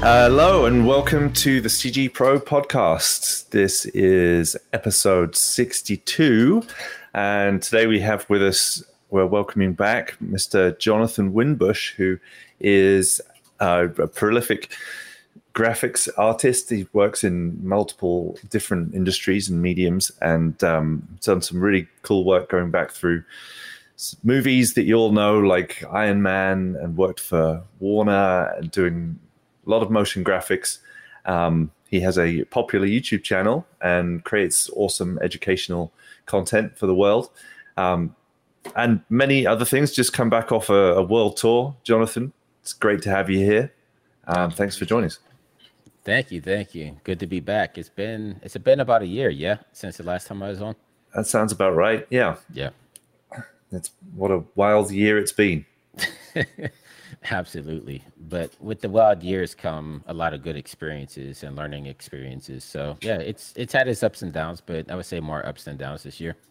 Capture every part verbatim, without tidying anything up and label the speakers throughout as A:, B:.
A: Hello and welcome to the C G Pro podcast. This is episode sixty-two, and today we have with us, we're welcoming back Mister Jonathan Winbush, who is uh, a prolific graphics artist. He works in multiple different industries and mediums, and um, done some really cool work going back through movies that you all know, like Iron Man, and worked for Warner and doing a lot of motion graphics. Um, he has a popular YouTube channel and creates awesome educational content for the world, um, and many other things. Just come back off a, a world tour, Jonathan. It's great to have you here. Um, thanks for joining us.
B: Thank you, thank you. Good to be back. It's been it's been about a year, yeah, since the last time I was on.
A: That sounds about right. Yeah.
B: Yeah.
A: That's what a wild year it's been.
B: Absolutely. But with the wild years come a lot of good experiences and learning experiences. So yeah, it's it's had its ups and downs, but I would say more ups than downs this year.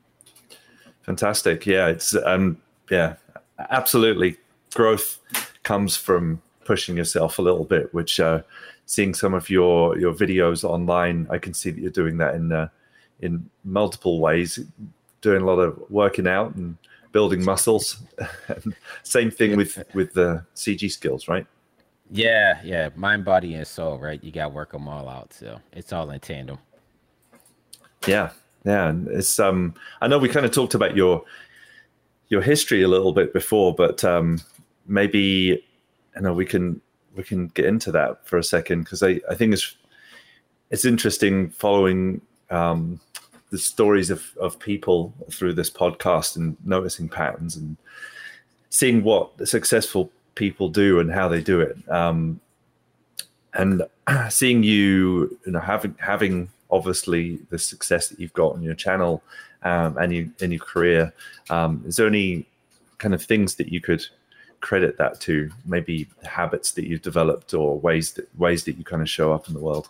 A: Fantastic. Yeah, it's um yeah, absolutely. Growth comes from pushing yourself a little bit, which uh seeing some of your your videos online, I can see that you're doing that in uh, in multiple ways, doing a lot of working out and building muscles. Same thing with with the C G skills, right?
B: Yeah, yeah, mind, body, and soul, right? You got to work them all out, so it's all in tandem.
A: Yeah, yeah, and it's um. I know we kind of talked about your your history a little bit before, but um, maybe I know we can we can get into that for a second, because I I think it's it's interesting following um. the stories of, of people through this podcast and noticing patterns and seeing what successful people do and how they do it. Um, and seeing you, you know, having, having obviously the success that you've got on your channel um, and you, in your career, um, is there any kind of things that you could credit that to? Maybe habits that you've developed or ways that, ways that you kind of show up in the world?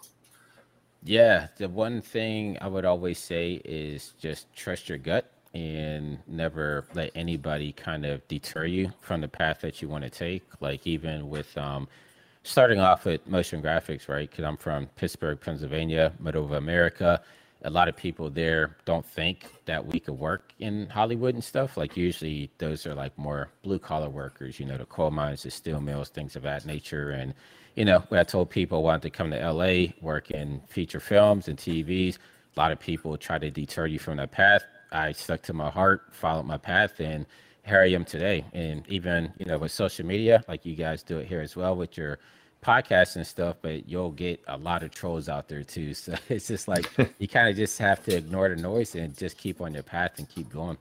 B: Yeah, the one thing I would always say is just trust your gut and never let anybody kind of deter you from the path that you want to take. Like even with um, starting off with motion graphics, right? Because I'm from Pittsburgh, Pennsylvania, middle of America. A lot of people there don't think that we could work in Hollywood and stuff. Like usually those are like more blue collar workers, you know, the coal mines, the steel mills, things of that nature. And you know, when I told people I wanted to come to L A, work in feature films and T Vs, a lot of people try to deter you from that path. I stuck to my heart, followed my path, and here I am today. And even, you know, with social media, like you guys do it here as well with your podcasts and stuff, but you'll get a lot of trolls out there too. So it's just like, you kind of just have to ignore the noise and just keep on your path and keep going.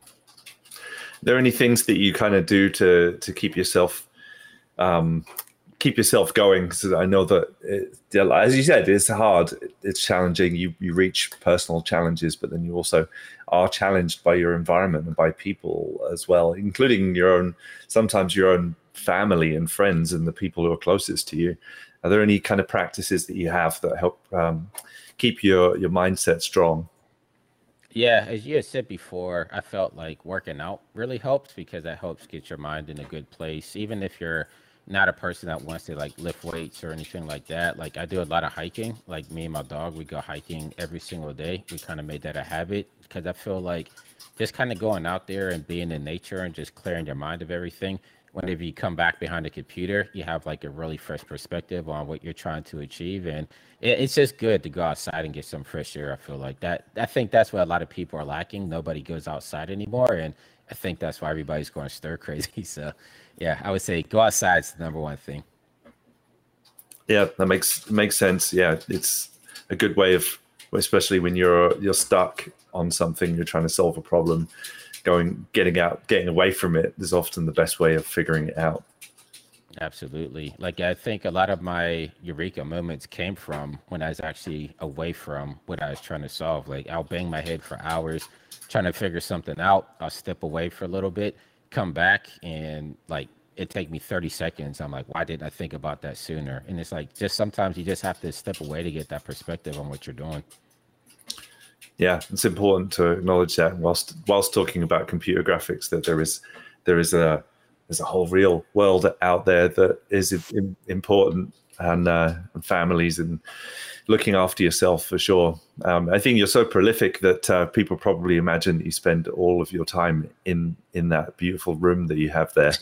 A: Are there any things that you kind of do to, to keep yourself, um, keep yourself going? Because I know that, it, as you said, it's hard, it's challenging. You you reach personal challenges, but then you also are challenged by your environment and by people as well, including your own, sometimes your own family and friends and the people who are closest to you. Are there any kind of practices that you have that help um, keep your, your mindset strong?
B: Yeah, as you had said before, I felt like working out really helps because that helps get your mind in a good place. Even if you're not a person that wants to like lift weights or anything like that. Like I do a lot of hiking. Like me and my dog, we go hiking every single day. We kind of made that a habit because I feel like just kind of going out there and being in nature and just clearing your mind of everything. Whenever you come back behind the computer, you have like a really fresh perspective on what you're trying to achieve. And it, it's just good to go outside and get some fresh air. I feel like that. I think that's what a lot of people are lacking. Nobody goes outside anymore. And I think that's why everybody's going stir crazy. So yeah, I would say go outside is the number one thing.
A: Yeah, that makes makes sense. Yeah, it's a good way of, especially when you're you're stuck on something, you're trying to solve a problem, going getting out, getting away from it is often the best way of figuring it out.
B: Absolutely. Like I think a lot of my eureka moments came from when I was actually away from what I was trying to solve. Like I'll bang my head for hours trying to figure something out. I'll step away for a little bit, come back, and like it take me thirty seconds. I'm like, why didn't I think about that sooner? And it's like, just sometimes you just have to step away to get that perspective on what you're doing.
A: Yeah, it's important to acknowledge that whilst whilst talking about computer graphics, that there is there is a there's a whole real world out there that is important, and, uh, and families and looking after yourself for sure. Um, I think you're so prolific that uh, people probably imagine that you spend all of your time in in that beautiful room that you have there.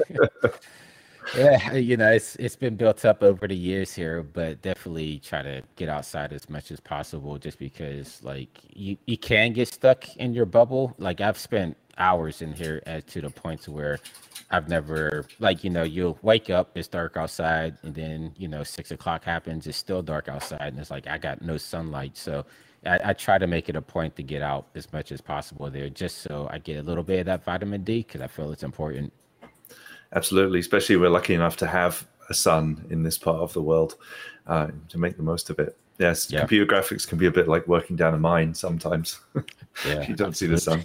B: Yeah, you know, it's it's been built up over the years here, but definitely try to get outside as much as possible just because like you, you can get stuck in your bubble. Like I've spent hours in here at to the point to where I've never like, you know, you'll wake up, it's dark outside, and then, you know, six o'clock happens, it's still dark outside, and it's like I got no sunlight. So I, I try to make it a point to get out as much as possible there just so I get a little bit of that vitamin D because I feel it's important.
A: Absolutely, especially we're lucky enough to have a sun in this part of the world uh, to make the most of it. Yes, yeah. Computer graphics can be a bit like working down a mine sometimes. Yeah, you don't absolutely. see the sun.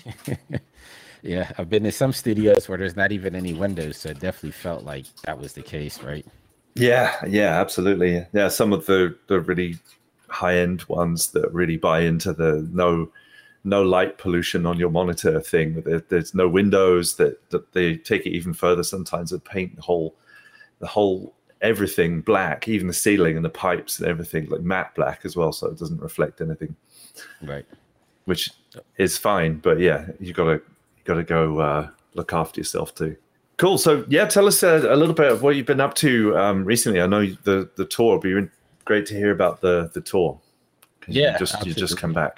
B: Yeah, I've been in some studios where there's not even any windows, so it definitely felt like that was the case, right?
A: Yeah, yeah, absolutely. Yeah, some of the, the really high-end ones that really buy into the no no light pollution on your monitor thing. There, there's no windows, that, that they take it even further sometimes and paint the whole, the whole everything black, even the ceiling and the pipes and everything like matte black as well, so it doesn't reflect anything.
B: Right.
A: Which is fine, but yeah, you gotta you gotta go uh, look after yourself too. Cool. So yeah, tell us a, a little bit of what you've been up to um, recently. I know the the tour, but it'd be great to hear about the the tour.
B: Yeah,
A: you just absolutely. you just come back.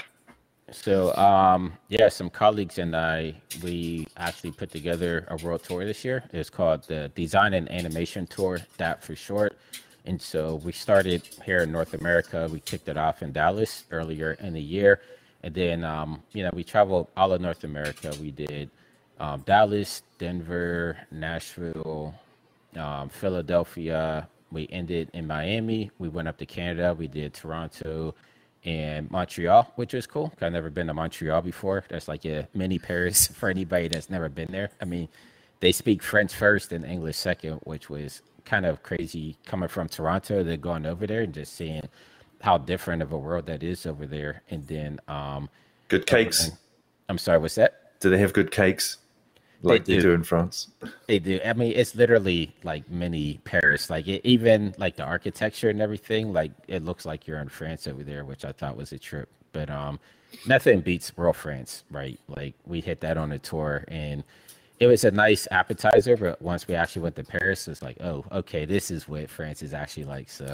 B: So, um, yeah, some colleagues and I, we actually put together a world tour this year. It's called the Design and Animation Tour, D A T for short. And so we started here in North America. We kicked it off in Dallas earlier in the year. And then, um, you know, we traveled all of North America. We did um, Dallas, Denver, Nashville, um, Philadelphia. We ended in Miami. We went up to Canada. We did Toronto and Montreal, which was cool. I've never been to Montreal before. That's like a mini Paris for anybody that's never been there. I mean, they speak French first and English second, which was kind of crazy coming from Toronto. They're going over there and just seeing how different of a world that is over there. And then um
A: good cakes.
B: Then, I'm sorry, what's that?
A: Do they have good cakes like they, they do. do in France?
B: They do. I mean, it's literally like mini Paris. Like it, even like the architecture and everything, like it looks like you're in France over there, which I thought was a trip. But um nothing beats real France, right? Like we hit that on a tour and it was a nice appetizer, but once we actually went to Paris, it's like, oh, okay, this is what France is actually like. So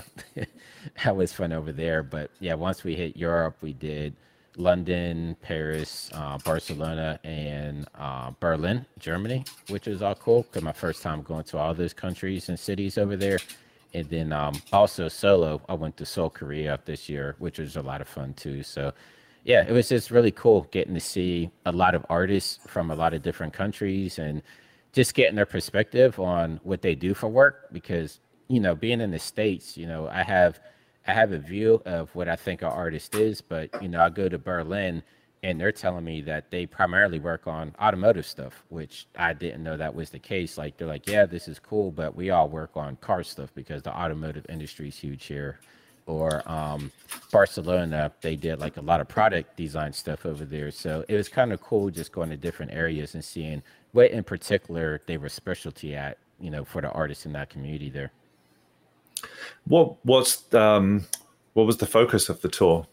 B: that was fun over there. But yeah, once we hit Europe, we did London, Paris, uh, Barcelona, and uh, Berlin, Germany, which is all cool because my first time going to all those countries and cities over there. And then um, also solo, I went to Seoul, Korea this year, which was a lot of fun too. So yeah, it was just really cool getting to see a lot of artists from a lot of different countries and just getting their perspective on what they do for work. Because, you know, being in the States, you know, I have I have a view of what I think an artist is, but, you know, I go to Berlin and they're telling me that they primarily work on automotive stuff, which I didn't know that was the case. Like, they're like, yeah, this is cool, but we all work on car stuff because the automotive industry is huge here. Or um, Barcelona, they did like a lot of product design stuff over there. So it was kind of cool just going to different areas and seeing what in particular they were specialty at, you know, for the artists in that community there.
A: What what's um, what was the focus of the tour?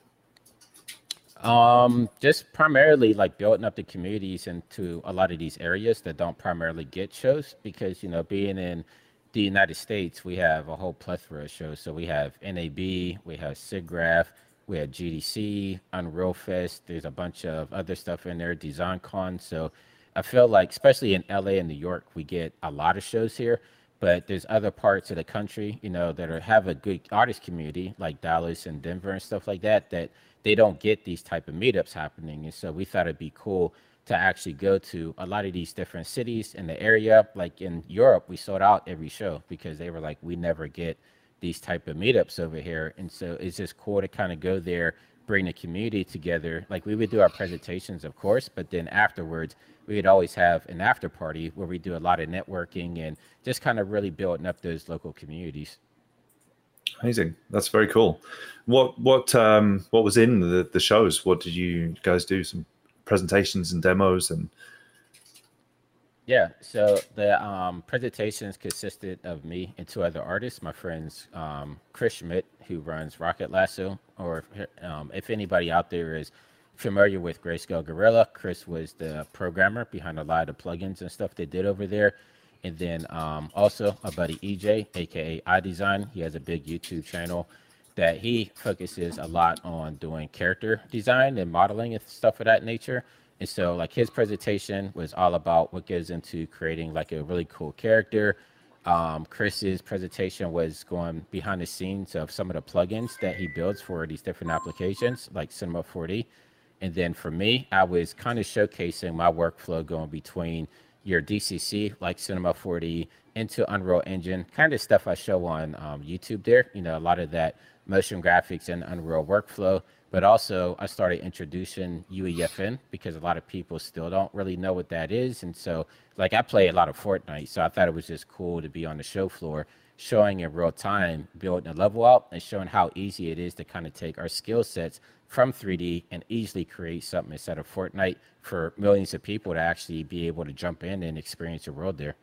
B: Um, just primarily like building up the communities into a lot of these areas that don't primarily get shows because, you know, being in the United States, we have a whole plethora of shows. So we have N A B, we have SIGGRAPH, we have G D C, Unreal Fest. There's a bunch of other stuff in there, DesignCon. So I feel like, especially in L A and New York, we get a lot of shows here. But there's other parts of the country, you know, that are, have a good artist community, like Dallas and Denver and stuff like that, that they don't get these type of meetups happening. And so we thought it'd be cool to actually go to a lot of these different cities in the area. Like in Europe, we sold out every show because they were like, we never get these type of meetups over here. And so it's just cool to kind of go there, bring the community together. Like we would do our presentations, of course, but then afterwards, we would always have an after party where we do a lot of networking and just kind of really building up those local communities.
A: Amazing. That's very cool. What what um what was in the, the shows? What did you guys do? Some presentations and demos and
B: Yeah, so the um, presentations consisted of me and two other artists, my friends um, Chris Schmidt, who runs Rocket Lasso, or um, if anybody out there is familiar with Grayscale Gorilla, Chris was the programmer behind a lot of the plugins and stuff they did over there. And then um, also a buddy E J, aka iDesign. He has a big YouTube channel that he focuses a lot on doing character design and modeling and stuff of that nature. And so like his presentation was all about what goes into creating like a really cool character. Um, Chris's presentation was going behind the scenes of some of the plugins that he builds for these different applications like Cinema four D. And then for me, I was kind of showcasing my workflow going between your D C C like Cinema four D into Unreal Engine, kind of stuff I show on um, YouTube there. You know, a lot of that motion graphics and Unreal workflow. But also I started introducing U E F N because a lot of people still don't really know what that is. And so like I play a lot of Fortnite, so I thought it was just cool to be on the show floor showing in real time, building a level out and showing how easy it is to kind of take our skill sets from three D and easily create something instead of Fortnite for millions of people to actually be able to jump in and experience the world there.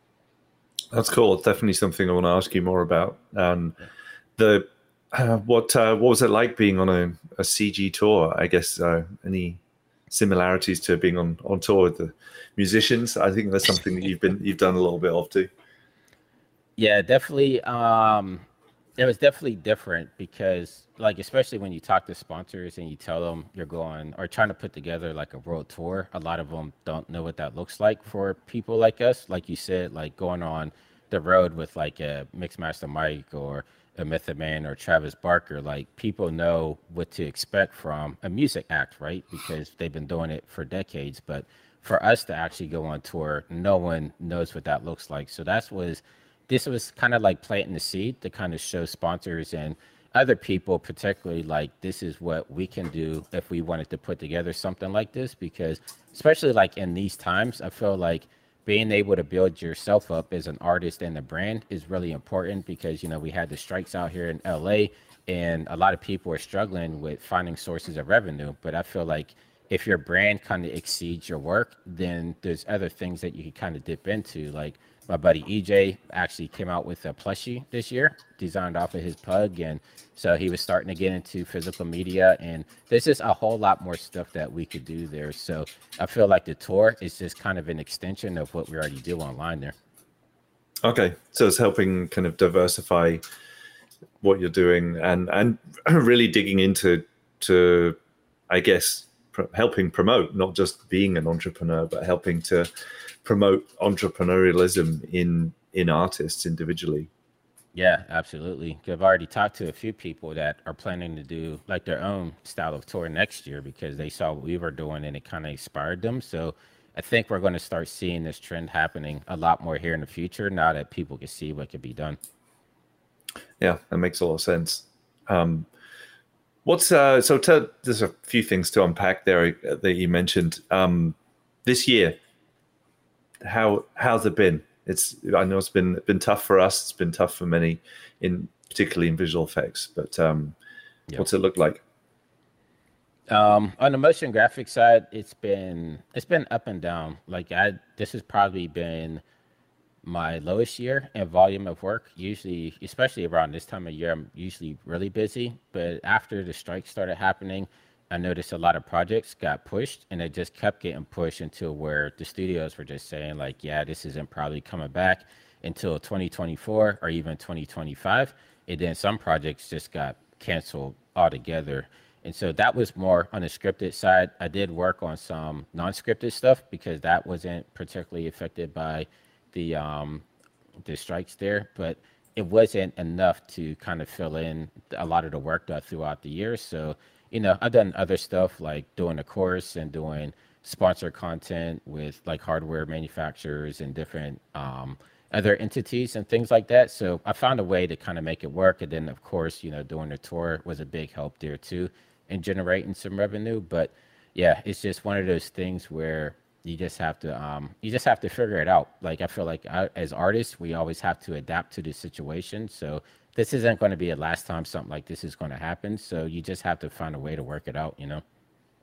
A: That's cool. It's definitely something I want to ask you more about. Um, the uh, what uh, what was it like being on a, a C G tour? I guess uh, any similarities to being on, on tour with the musicians? I think that's something that you've been you've done a little bit of too.
B: Yeah, definitely. Um, it was definitely different because, like, especially when you talk to sponsors and you tell them you're going or trying to put together like a world tour, a lot of them don't know what that looks like for people like us. Like you said, like going on the road with like a Mixmaster Mike or a Method Man or Travis Barker, like people know what to expect from a music act, right? Because they've been doing it for decades. But for us to actually go on tour, no one knows what that looks like. So that's was this was kind of like planting the seed to kind of show sponsors and other people, particularly like this is what we can do if we wanted to put together something like this. Because especially like in these times, I feel like being able to build yourself up as an artist and a brand is really important because, you know, we had the strikes out here in L A and a lot of people are struggling with finding sources of revenue. But I feel like if your brand kind of exceeds your work, then there's other things that you can kind of dip into. Like my buddy E J actually came out with a plushie this year designed off of his pug. And so he was starting to get into physical media and there's just a whole lot more stuff that we could do there. So I feel like the tour is just kind of an extension of what we already do online there.
A: Okay. So it's helping kind of diversify what you're doing and, and really digging into, to, I guess, pr- helping promote, not just being an entrepreneur, but helping to promote entrepreneurialism in in artists individually.
B: Yeah, absolutely. I've already talked to a few people that are planning to do like their own style of tour next year because they saw what we were doing and it kind of inspired them. So I think we're going to start seeing this trend happening a lot more here in the future now that people can see what can be done.
A: Yeah, that makes a lot of sense. Um, what's uh, so tell, there's a few things to unpack there that you mentioned. Um, this year, how how's it been? It's I know it's been been tough for us. It's been tough for many, in particularly in visual effects. But um, yep. What's it look like?
B: Um, on the motion graphics side, it's been it's been up and down. Like I, this has probably been my lowest year in volume of work. Usually, especially around this time of year, I'm usually really busy. But after the strike started happening, I noticed a lot of projects got pushed and it just kept getting pushed until where the studios were just saying like, yeah, this isn't probably coming back until twenty twenty-four or even twenty twenty-five. And then some projects just got canceled altogether. And so that was more on the scripted side. I did work on some non-scripted stuff because that wasn't particularly affected by the um, the strikes there, but it wasn't enough to kind of fill in a lot of the work done throughout the year. So, you know, I've done other stuff like doing a course and doing sponsored content with like hardware manufacturers and different um, other entities and things like that. So I found a way to kind of make it work. And then, of course, you know, doing the tour was a big help there too in generating some revenue. But yeah, it's just one of those things where you just have to um, you just have to figure it out. Like I feel like I, as artists, we always have to adapt to the situation. So this isn't going to be a last time something like this is going to happen. So you just have to find a way to work it out, you know?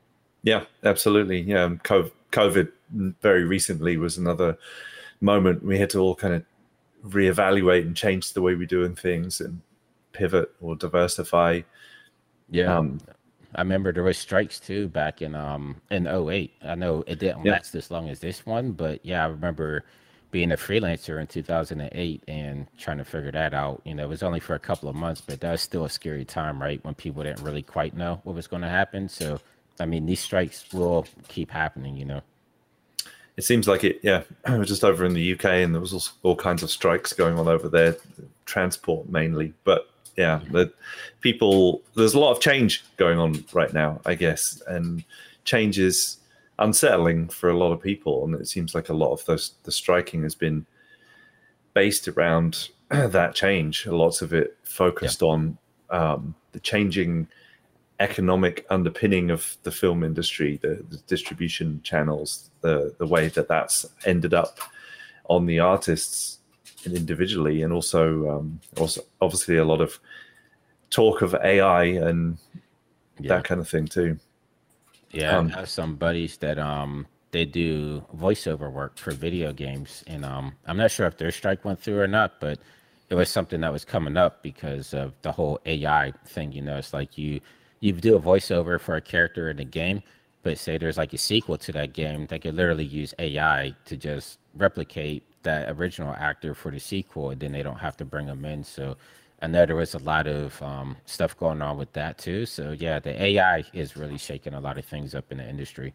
A: Yeah, absolutely. Yeah, um, co- COVID very recently was another moment we had to all kind of reevaluate and change the way we're doing things and pivot or diversify.
B: Yeah.
A: Um,
B: I remember there was strikes too back in um in 'oh eight. I know it didn't
A: yeah,
B: last as long as this one, but yeah, I remember being a freelancer in two thousand eight and trying to figure that out. You know, it was only for a couple of months, but that was still a scary time, right? When people didn't really quite know what was going to happen. So, I mean, these strikes will keep happening, you know.
A: it seems like it. Yeah, I was just over in the U K, and there was all, all kinds of strikes going on over there, transport mainly. But yeah, the people. There's a lot of change going on right now, I guess, and change is unsettling for a lot of people. And it seems like a lot of those the striking has been based around that change. Lots of it
B: Yeah.
A: focused on um, the changing economic underpinning of the film industry, the, the distribution channels, the the way that that's ended up on the artists individually, and also um, also obviously a lot of talk of A I and
B: Yeah.
A: that kind of thing too.
B: Yeah,
A: Um,
B: I have some buddies that um they do voiceover work for video games, and um I'm not sure if their strike went through or not, but it was something that was coming up because of the whole A I thing. You know, it's like you you do a voiceover for a character in a game, but say there's like a sequel to that game, they could literally use A I to just replicate that original actor for the sequel, and then they don't have to bring them in. So I know there was a lot of um, stuff going on with that too. So yeah, the A I is really shaking a lot of things up in the industry.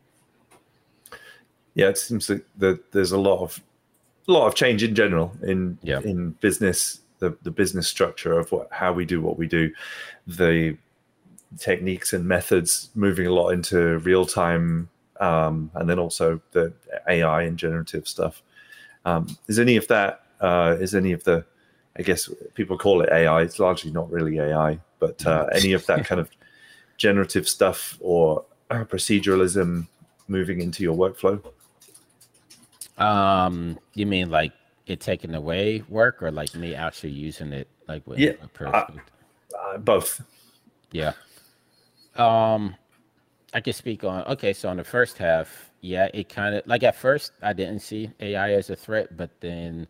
A: yeah, it seems like that there's a lot of a lot of change in general in
B: Yeah,
A: in business, the the business structure of what how we do what we do, the techniques and methods moving a lot into real time, um, and then also the A I and generative stuff. Um, is any of that? Uh, is any of the? I guess people call it A I. It's largely not really A I, but uh, any of that kind of generative stuff or uh, proceduralism moving into your workflow?
B: um, you mean like it taking away work, or like me actually using it like with
A: Yeah,
B: a
A: uh,
B: perfect?
A: uh, both.
B: Yeah. Um, I can speak on. Okay, so on the first half, yeah, it kind of like at first I didn't see A I as a threat, but then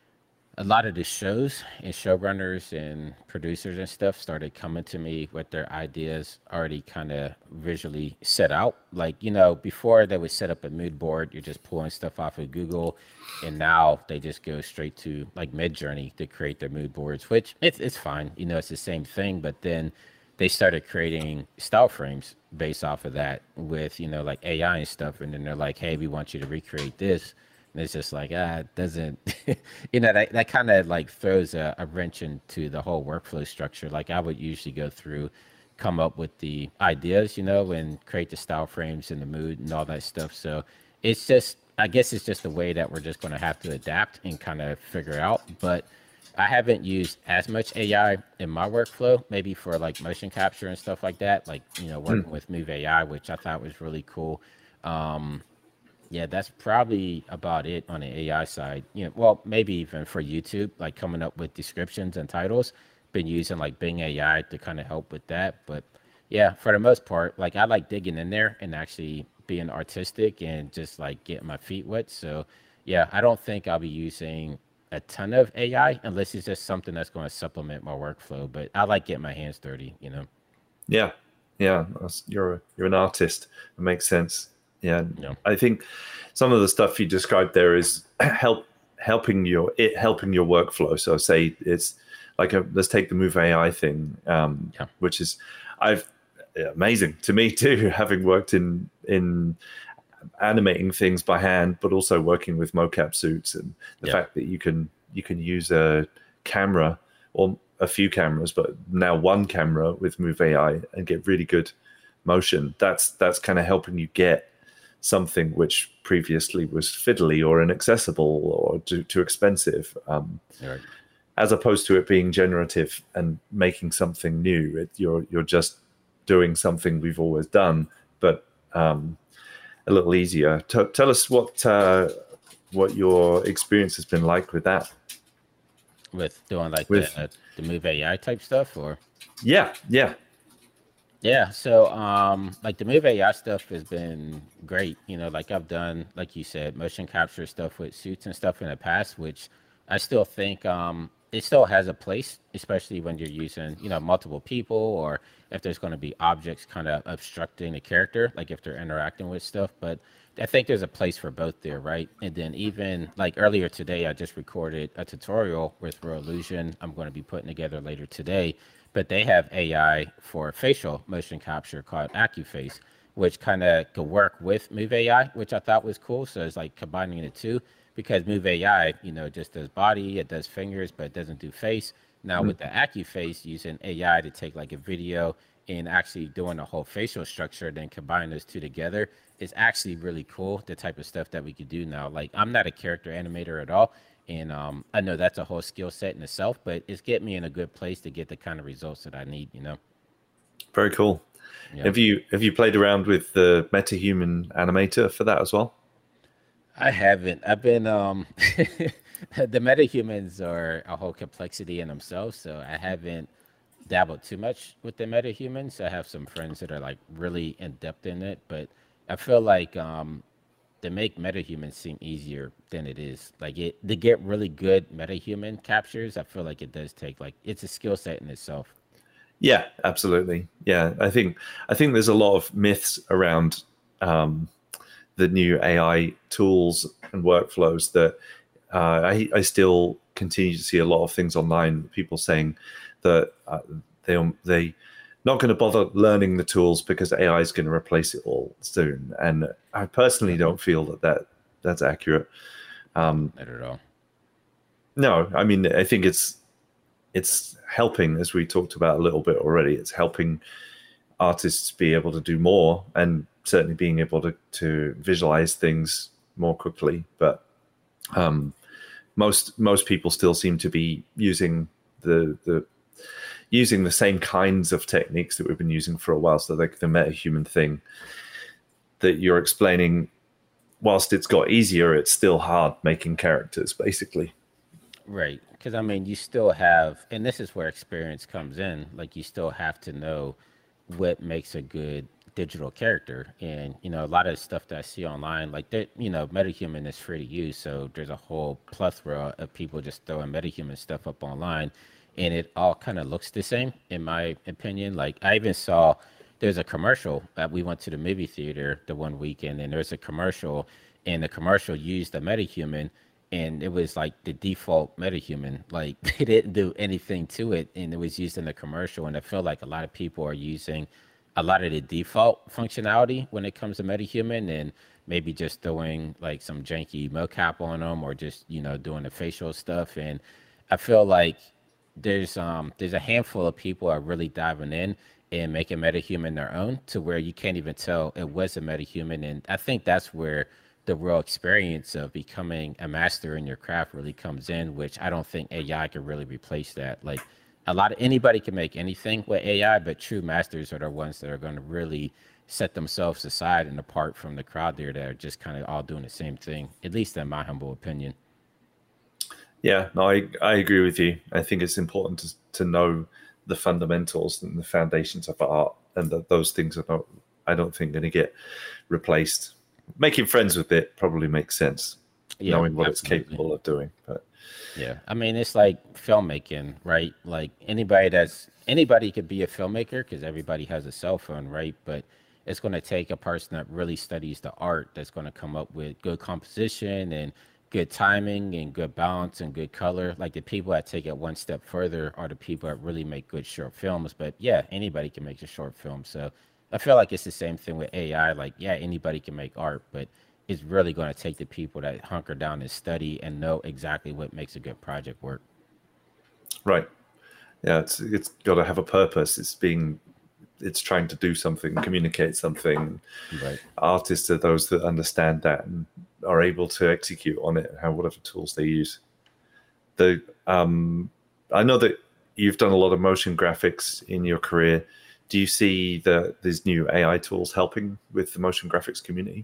B: a lot of the shows and showrunners and producers and stuff started coming to me with their ideas already kind of visually set out. Like, you know, before they would set up a mood board, you're just pulling stuff off of Google. And now they just go straight to like Midjourney to create their mood boards, which it's, it's fine. You know, it's the same thing. But then they started creating style frames based off of that with, you know, like A I and stuff. And then they're like, hey, we want you to recreate this. And it's just like, ah, it doesn't, you know, that, that kind of like throws a, a wrench into the whole workflow structure. Like I would usually go through, come up with the ideas, you know, and create the style frames and the mood and all that stuff. So it's just, I guess it's just the way that we're just going to have to adapt and kind of figure out. But I haven't used as much A I in my workflow, maybe for like motion capture and stuff like that, like, you know, working with Move A I, which I thought was really cool. Um, yeah, that's probably about it on the A I side. You know, well, maybe even for YouTube, like coming up with descriptions and titles, been using like Bing A I to kind of help with that. But yeah, for the most part, like I like digging in there and actually being artistic and just like getting my feet wet. So yeah, I don't think I'll be using a ton of A I unless it's just something that's going to supplement my workflow. But I like getting my hands dirty, you know.
A: Yeah, yeah. You're you're an artist. It makes sense. Yeah,
B: Yeah.
A: I think some of the stuff you described there is help helping your it helping your workflow. So say it's like a, let's take the Move A I thing, um,
B: Yeah.
A: which is I've amazing to me too, having worked in in animating things by hand, but also working with mocap suits, and the
B: Yeah.
A: fact that you can you can use a camera or a few cameras, but now one camera with Move A I and get really good motion. That's that's kind of helping you get something which previously was fiddly or inaccessible or too, too expensive, um,
B: Right.
A: as opposed to it being generative and making something new. It, you're you're just doing something we've always done, but um, a little easier. T- tell us what uh, what your experience has been like with that.
B: With doing like
A: With
B: the the Move A I type stuff, or
A: yeah, yeah,
B: Yeah, so um like the Move A I stuff has been great. You know, like I've done, like you said, motion capture stuff with suits and stuff in the past, which I still think um it still has a place, especially when you're using, you know, multiple people or if there's going to be objects kind of obstructing the character, like if they're interacting with stuff. But I think there's a place for both there, right? And then even like earlier today, I just recorded a tutorial with Real Illusion. I'm going to be putting together later today, but they have A I for facial motion capture called AccuFace, which kind of could work with Move A I, which I thought was cool. So it's like combining the two because Move A I, you know, just does body, it does fingers, but it doesn't do face. Now
A: Mm.
B: with the AccuFace, using A I to take like a video and actually doing a whole facial structure, then combine those two together is actually really cool. The type of stuff that we could do now. Like I'm not a character animator at all, and um, I know that's a whole skill set in itself, but it's get me in a good place to get the kind of results that I need. You know.
A: Very cool.
B: Yeah.
A: Have you have you played around with the MetaHuman animator for that as well?
B: I haven't. I've been um the metahumans are a whole complexity in themselves, so I haven't dabbled too much with the metahumans. I have some friends that are like really in depth in it, but I feel like um they make metahumans seem easier than it is. Like it to get really good metahuman captures, I feel like it does take like it's a skill set in itself.
A: Yeah, absolutely. Yeah, I think I think there's a lot of myths around um, the new A I tools and workflows that uh, I, I still continue to see a lot of things online. People saying that uh, they they not going to bother learning the tools because A I is going to replace it all soon. And I personally don't feel that, that that's accurate. Um,
B: Not at all.
A: no, I mean I think it's it's helping, as we talked about a little bit already. It's helping artists be able to do more, and certainly being able to to visualize things more quickly. But um, most most people still seem to be using the the using the same kinds of techniques that we've been using for a while. So like the metahuman thing that you're explaining, whilst it's got easier, it's still hard making characters, basically.
B: Right. Because I mean, you still have, and this is where experience comes in. Like, you still have to know what makes a good digital character. And, you know, a lot of stuff that I see online, like, that, you know, MetaHuman is free to use. So there's a whole plethora of people just throwing MetaHuman stuff up online. And it all kind of looks the same, in my opinion. Like, I even saw there's a commercial that we went to the movie theater the one weekend, and there's a commercial, and the commercial used a MetaHuman, and it was like the default metahuman. Like they didn't do anything to it, and it was used in the commercial. And I feel like a lot of people are using a lot of the default functionality when it comes to metahuman, and maybe just throwing like some janky mocap on them, or just you know doing the facial stuff. And I feel like there's um there's a handful of people are really diving in and making metahuman their own to where you can't even tell it was a metahuman. And I think that's where the real experience of becoming a master in your craft really comes in, which I don't think A I can really replace that. Like a lot of anybody can make anything with A I, but true masters are the ones that are going to really set themselves aside and apart from the crowd there that are just kind of all doing the same thing, at least in my humble opinion.
A: Yeah, no, I, I agree with you. I think it's important to, to know the fundamentals and the foundations of art, and that those things are not, I don't think, going to get replaced. Making friends with it probably makes sense,
B: Yeah,
A: knowing what
B: absolutely.
A: it's capable of doing. But
B: Yeah, I mean it's like filmmaking, right? Like anybody that's anybody could be a filmmaker because everybody has a cell phone, right? But it's going to take a person that really studies the art that's going to come up with good composition and good timing and good balance and good color. Like the people that take it one step further are the people that really make good short films. But yeah, anybody can make a short film. So I feel like it's the same thing with A I. Like yeah, anybody can make art, but it's really going to take the people that hunker down and study and know exactly what makes a good project work.
A: right, yeah, it's it's got to have a purpose. It's being it's trying to do something, communicate something.
B: Right.
A: Artists are those that understand that and are able to execute on it. How whatever tools they use. The um, I know that you've done a lot of motion graphics in your career. Do you see the these new A I tools helping with the motion graphics community?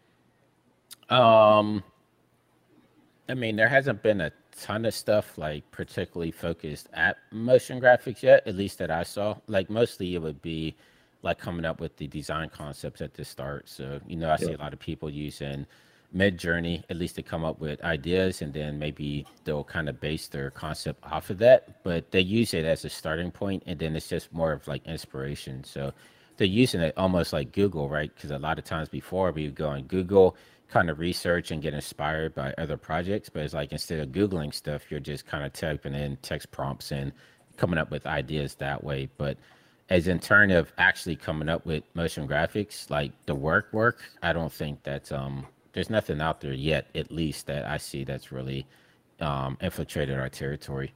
B: Um, I mean, there hasn't been a ton of stuff like particularly focused at motion graphics yet, at least that I saw. Like mostly it would be like coming up with the design concepts at the start. So, you know, I see
A: Yeah.
B: a lot of people using Mid Journey at least to come up with ideas, and then maybe they'll kind of base their concept off of that. But they use it as a starting point, and then it's just more of like inspiration. So they're using it almost like Google, right? Because a lot of times before we would go on Google, kind of research and get inspired by other projects, but it's like instead of Googling stuff, you're just kind of typing in text prompts and coming up with ideas that way. But as in turn of actually coming up with motion graphics, like the work work, I don't think that's um there's nothing out there yet, at least that I see that's really um infiltrated our territory.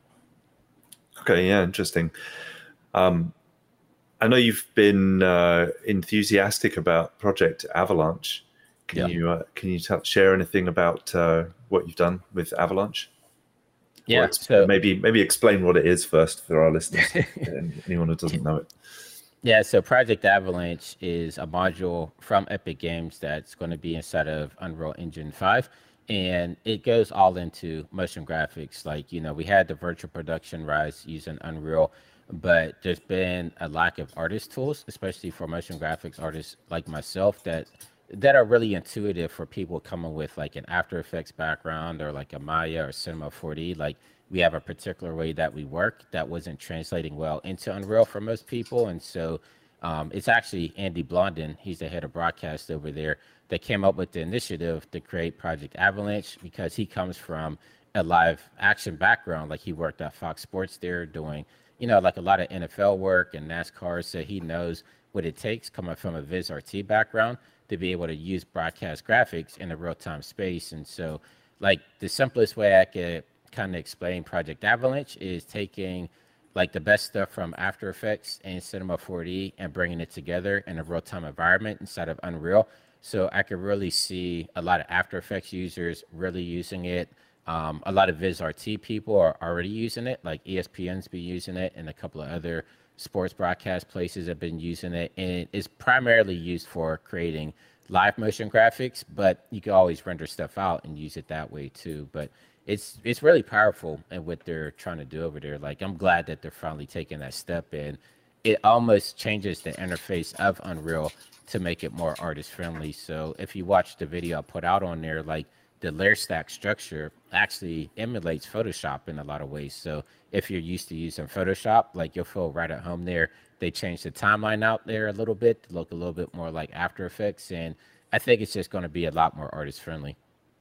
A: Okay, yeah, interesting. Um, I know you've been uh, enthusiastic about Project Avalanche. Can
B: Yeah.
A: you uh, can you t- share anything about uh, what you've done with Avalanche? Or
B: Yeah.
A: ex-
B: So
A: maybe maybe explain what it is first for our listeners, and anyone who doesn't know it.
B: yeah, so Project Avalanche is a module from Epic Games that's going to be inside of Unreal Engine five. And it goes all into motion graphics. Like, you know, we had the virtual production rise using Unreal, but there's been a lack of artist tools, especially for motion graphics artists like myself, that that are really intuitive for people coming with like an After Effects background or like a Maya or Cinema four D. Like we have a particular way that we work that wasn't translating well into Unreal for most people. And so um, it's actually Andy Blondin, he's the head of broadcast over there, that came up with the initiative to create Project Avalanche because he comes from a live action background. Like he worked at Fox Sports there doing, you know, like a lot of N F L work and NASCAR. So he knows what it takes coming from a Viz R T background to be able to use broadcast graphics in a real time space. And so, like, the simplest way I could kind of explain Project Avalanche is taking like the best stuff from After Effects and Cinema four D and bringing it together in a real time environment inside of Unreal. So I could really see a lot of After Effects users really using it. Um, a lot of Viz R T people are already using it, like E S P N's been using it, and a couple of other sports broadcast places have been using it. And it's primarily used for creating live motion graphics, but you can always render stuff out and use it that way too. But it's it's really powerful in what they're trying to do over there. Like I'm glad that they're finally taking that step, and it almost changes the interface of Unreal to make it more artist friendly. So if you watch the video I put out on there, like the layer stack structure actually emulates Photoshop in a lot of ways. So if you're used to using Photoshop, like you'll feel right at home there. They changed the timeline out there a little bit to look a little bit more like After Effects. And I think it's just going to be a lot more artist friendly.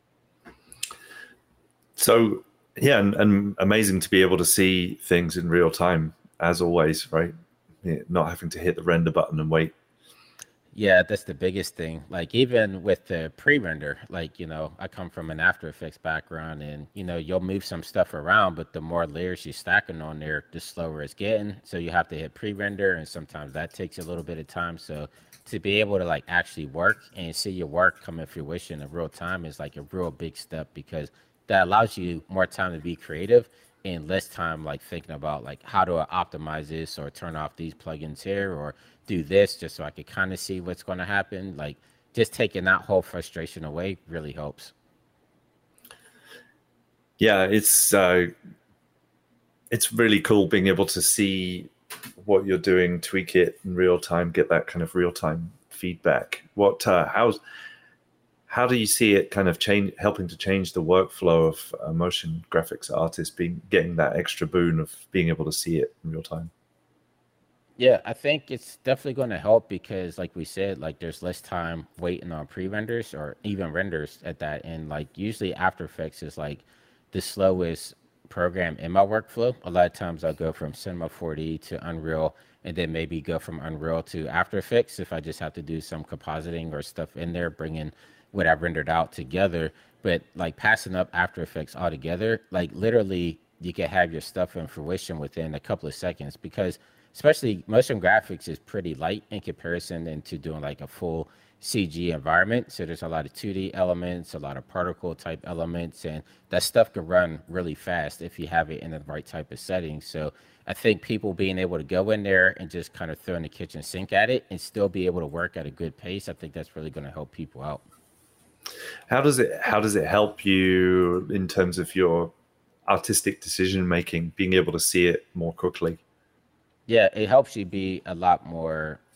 A: So yeah, and, and amazing to be able to see things in real time, as always, right? Yeah, not having to hit the render button and wait.
B: Yeah, that's the biggest thing. Like even with the pre-render, like, you know, I come from an After Effects background and, you know, you'll move some stuff around, but the more layers you're stacking on there, the slower it's getting. So you have to hit pre-render and sometimes that takes a little bit of time. So to be able to like actually work and see your work come in fruition in real time is like a real big step because that allows you more time to be creative and less time like thinking about like how do I optimize this or turn off these plugins here or do this just so I could kind of see what's going to happen. Like just taking that whole frustration away really helps.
A: Yeah, it's uh, it's really cool being able to see what you're doing, tweak it in real time, get that kind of real time feedback. What uh, how's how do you see it kind of change, helping to change the workflow of a motion graphics artist being getting that extra boon of being able to see it in real time?
B: Yeah, I think it's definitely going to help because, like we said, like there's less time waiting on pre-renders or even renders at that. And like usually After Effects is like the slowest program in my workflow. A lot of times I'll go from Cinema four D to Unreal and then maybe go from Unreal to After Effects if I just have to do some compositing or stuff in there, bringing what I've rendered out together. But like passing up After Effects altogether, like literally you can have your stuff in fruition within a couple of seconds because especially motion graphics is pretty light in comparison into doing like a full C G environment. So there's a lot of two D elements, a lot of particle type elements, and that stuff can run really fast if you have it in the right type of settings. So I think people being able to go in there and just kind of throw in the kitchen sink at it and still be able to work at a good pace, I think that's really going to help people out.
A: How does it how does it help you in terms of your artistic decision making, being able to see it more quickly?
B: Yeah, it helps you be a lot more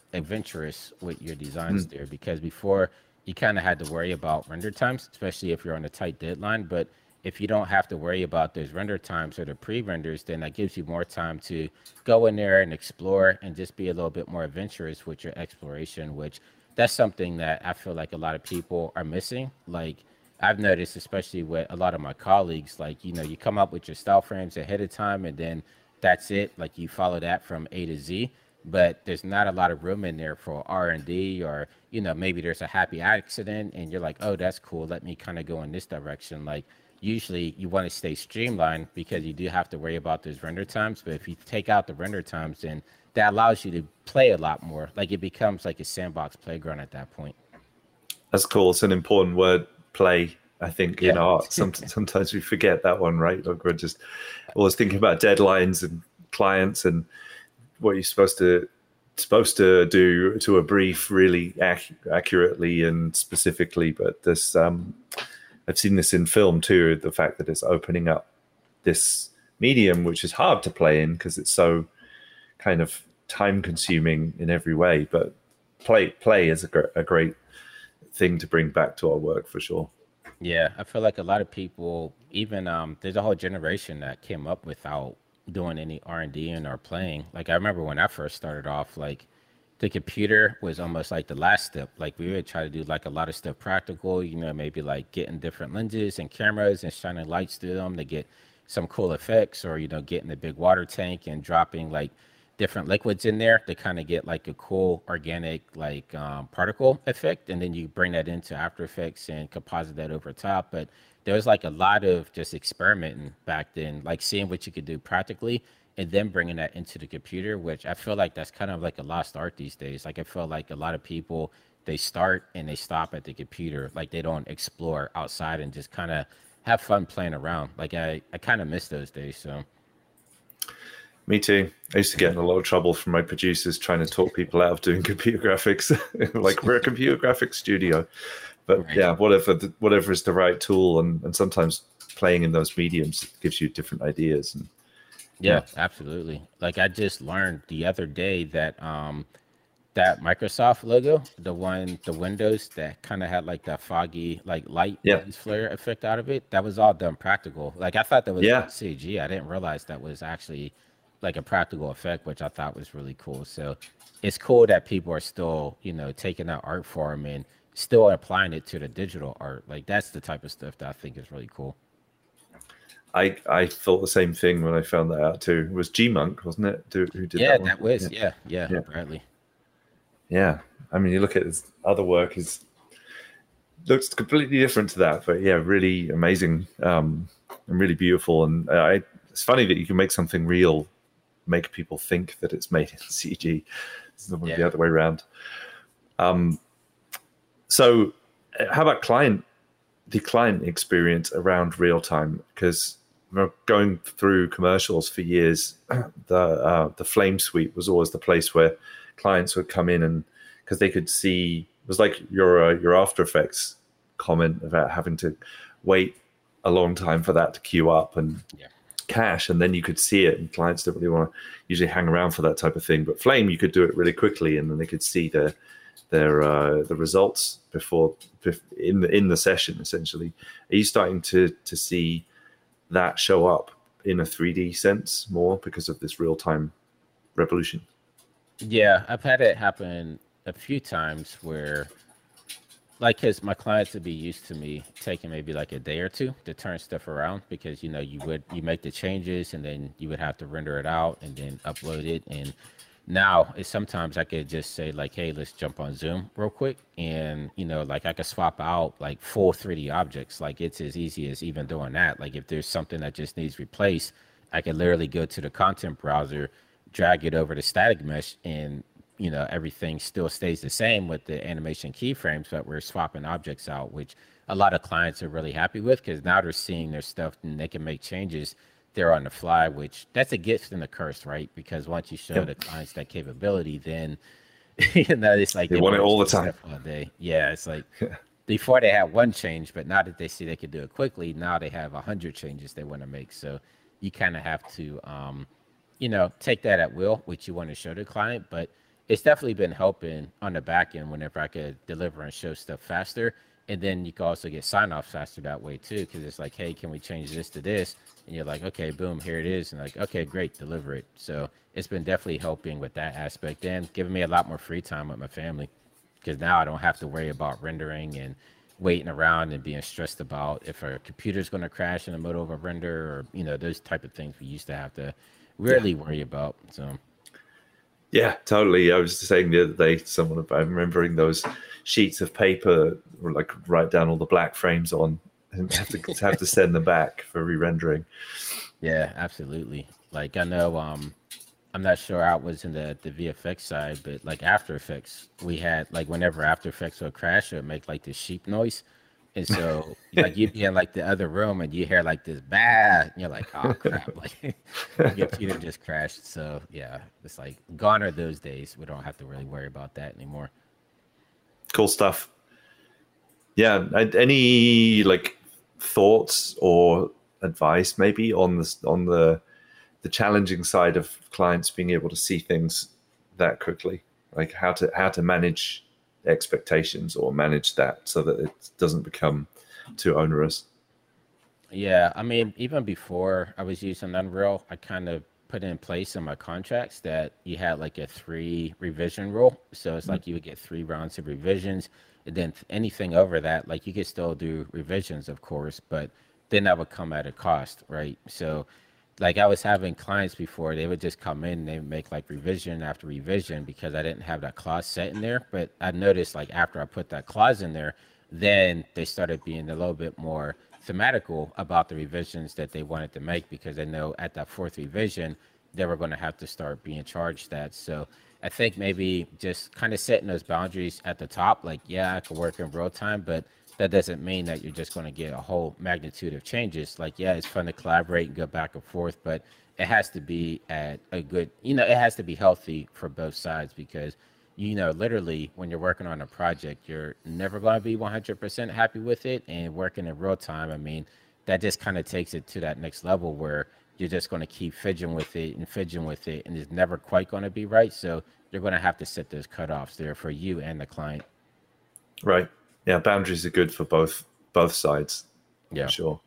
B: adventurous with your designs mm. there, because before you kind of had to worry about render times, especially if you're on a tight deadline. But if you don't have to worry about those render times or the pre-renders, then that gives you more time to go in there and explore and just be a little bit more adventurous with your exploration, which that's something that I feel like a lot of people are missing. Like I've noticed, especially with a lot of my colleagues, like, you know, you come up with your style frames ahead of time and then that's it. Like you follow that from A to Z, but there's not a lot of room in there for R and D, or, you know, maybe there's a happy accident and you're like, oh, that's cool. Let me kind of go in this direction. Like usually you want to stay streamlined because you do have to worry about those render times. But if you take out the render times, then that allows you to play a lot more. Like it becomes like a sandbox playground at that point.
A: That's cool. It's an important word, play. I think yeah. in art, some, sometimes we forget that one, right? Like we're just always thinking about deadlines and clients and what you're supposed to supposed to do to a brief really ac- accurately and specifically. But this, um, I've seen this in film too. The fact that it's opening up this medium, which is hard to play in because it's so kind of time consuming in every way. But play play is a, gr- a great thing to bring back to our work for sure.
B: Yeah, I feel like a lot of people, even um, there's a whole generation that came up without doing any R and D in or playing. Like I remember when I first started off, like the computer was almost like the last step. Like we would try to do like a lot of stuff practical, you know, maybe like getting different lenses and cameras and shining lights through them to get some cool effects, or, you know, getting a big water tank and dropping like different liquids in there to kind of get like a cool organic like um, particle effect, and then you bring that into After Effects and composite that over top. But there was like a lot of just experimenting back then, like seeing what you could do practically and then bringing that into the computer, which I feel like that's kind of like a lost art these days. Like I feel like a lot of people, they start and they stop at the computer. Like they don't explore outside and just kind of have fun playing around. Like I, I kind of miss those days. So
A: me too. I used to get in a lot of trouble from my producers trying to talk people out of doing computer graphics. Like we're a computer graphics studio, but right. yeah, whatever, the, whatever is the right tool. And, and sometimes playing in those mediums gives you different ideas. And
B: yeah, yeah, absolutely. Like I just learned the other day that, um, that Microsoft logo, the one, the Windows that kind of had like that foggy, like light
A: yeah.
B: lens flare effect out of it, that was all done practical. Like I thought that was
A: yeah.
B: C G. I didn't realize that was actually like a practical effect, which I thought was really cool. So it's cool that people are still, you know, taking that art form and still applying it to the digital art. Like that's the type of stuff that I think is really cool.
A: I I thought the same thing when I found that out too. It was G-Monk, wasn't it? Who did
B: yeah,
A: that one?
B: that was, yeah, yeah, yeah, Bradley.
A: Yeah. I mean, you look at his other work, his looks completely different to that, but yeah, really amazing um, and really beautiful. And I, it's funny that you can make something real, make people think that it's made in C G. It's not yeah. the other way around. Um, so how about client, the client experience around real time? Because we're going through commercials for years. The uh, the Flame Suite was always the place where clients would come in, and because they could see, it was like your uh, your After Effects comment about having to wait a long time for that to queue up and yeah. cache, and then you could see it, and clients don't really want to usually hang around for that type of thing. But Flame, you could do it really quickly, and then they could see the their uh, the results before in the in the session. Essentially, are you starting to to see that show up in a three D sense more because of this real time revolution?
B: Yeah, I've had it happen a few times where, like, because my clients would be used to me taking maybe like a day or two to turn stuff around, because, you know, you would, you make the changes and then you would have to render it out and then upload it. And now it's sometimes I could just say like, hey, let's jump on Zoom real quick. And, you know, like I could swap out like full three D objects. Like it's as easy as even doing that. Like if there's something that just needs replaced, I could literally go to the content browser, drag it over to static mesh, and, you know, everything still stays the same with the animation keyframes, but we're swapping objects out, which a lot of clients are really happy with, because now they're seeing their stuff and they can make changes there on the fly, which that's a gift and a curse, right? Because once you show yep. the clients that capability, then, you know, it's like
A: they, they want it all the time.
B: All day. Yeah, it's like before they had one change, but now that they see they can do it quickly, now they have a hundred changes they want to make. So you kind of have to, um, you know, take that at will, which you want to show the client. But it's definitely been helping on the back end whenever I could deliver and show stuff faster. And then you can also get sign off faster that way too, because it's like, hey, can we change this to this? And you're like, okay, boom, here it is. And like, okay, great, deliver it. So it's been definitely helping with that aspect and giving me a lot more free time with my family, because now I don't have to worry about rendering and waiting around and being stressed about if a computer's going to crash in the middle of a render, or, you know, those type of things we used to have to really yeah. worry about. So.
A: Yeah, totally. I was saying the other day, someone about remembering those sheets of paper, or like write down all the black frames on, and have to have to send them back for re-rendering.
B: Yeah, absolutely. Like I know, um, I'm not sure how it was in the the V F X side, but like After Effects, we had like whenever After Effects would crash, it would make like this sheep noise. And so, like, you'd be in like the other room and you hear like this bad, and you're like, oh crap, like your computer just crashed. So yeah, it's like gone are those days. We don't have to really worry about that anymore.
A: Cool stuff. Yeah. Any like thoughts or advice maybe on this on the the challenging side of clients being able to see things that quickly, like how to how to manage expectations or manage that so that it doesn't become too onerous?
B: Yeah, I mean, even before I was using Unreal, I kind of put in place in my contracts that you had like a three revision rule. So it's mm-hmm. like you would get three rounds of revisions, and then anything over that, like you could still do revisions, of course, but then that would come at a cost, right? So like I was having clients before, they would just come in and they would make like revision after revision because I didn't have that clause set in there. But I noticed like after I put that clause in there, then they started being a little bit more thematical about the revisions that they wanted to make, because they know at that fourth revision, they were going to have to start being charged that. So I think maybe just kind of setting those boundaries at the top, like, yeah, I can work in real time, but that doesn't mean that you're just going to get a whole magnitude of changes. Like, yeah, it's fun to collaborate and go back and forth, but it has to be at a good, you know, it has to be healthy for both sides, because, you know, literally when you're working on a project, you're never going to be one hundred percent happy with it. And working in real time, I mean, that just kind of takes it to that next level where you're just going to keep fidgeting with it and fidgeting with it, and it's never quite going to be right. So you're going to have to set those cutoffs there for you and the client.
A: Right. Yeah, boundaries are good for both both sides.
B: Yeah,
A: for sure.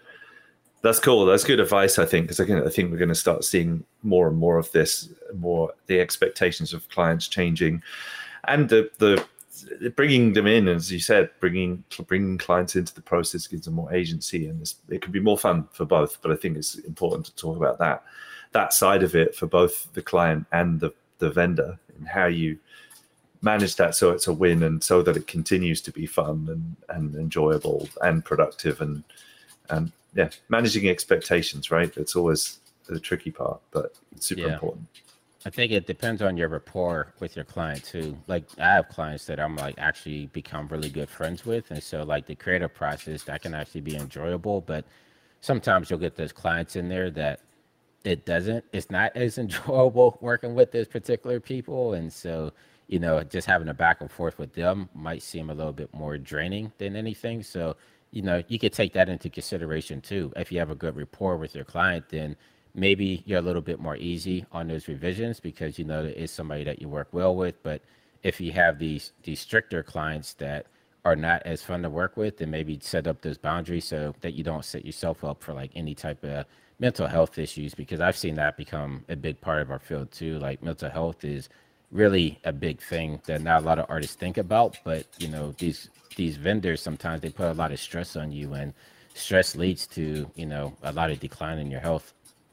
A: That's cool. That's good advice, I think, because I, I think we're going to start seeing more and more of this, more the expectations of clients changing, and the the bringing them in, as you said, bringing bringing clients into the process gives them more agency, and it can be more fun for both. But I think it's important to talk about that that side of it for both the client and the the vendor, and how you manage that so it's a win, and so that it continues to be fun and, and enjoyable and productive, and and yeah, managing expectations, right? It's always the tricky part, but it's super yeah. important.
B: I think it depends on your rapport with your client too. Like I have clients that I'm like actually become really good friends with, and so like the creative process, that can actually be enjoyable, but sometimes you'll get those clients in there that it doesn't, it's not as enjoyable working with those particular people, and so you know, just having a back and forth with them might seem a little bit more draining than anything. So, you know, you could take that into consideration too. If you have a good rapport with your client, then maybe you're a little bit more easy on those revisions because you know that it's somebody that you work well with. But if you have these these stricter clients that are not as fun to work with, then maybe set up those boundaries so that you don't set yourself up for like any type of mental health issues, because I've seen that become a big part of our field too. Like mental health is really a big thing that not a lot of artists think about, but you know, these these vendors, sometimes they put a lot of stress on you, and stress leads to, you know, a lot of decline in your health.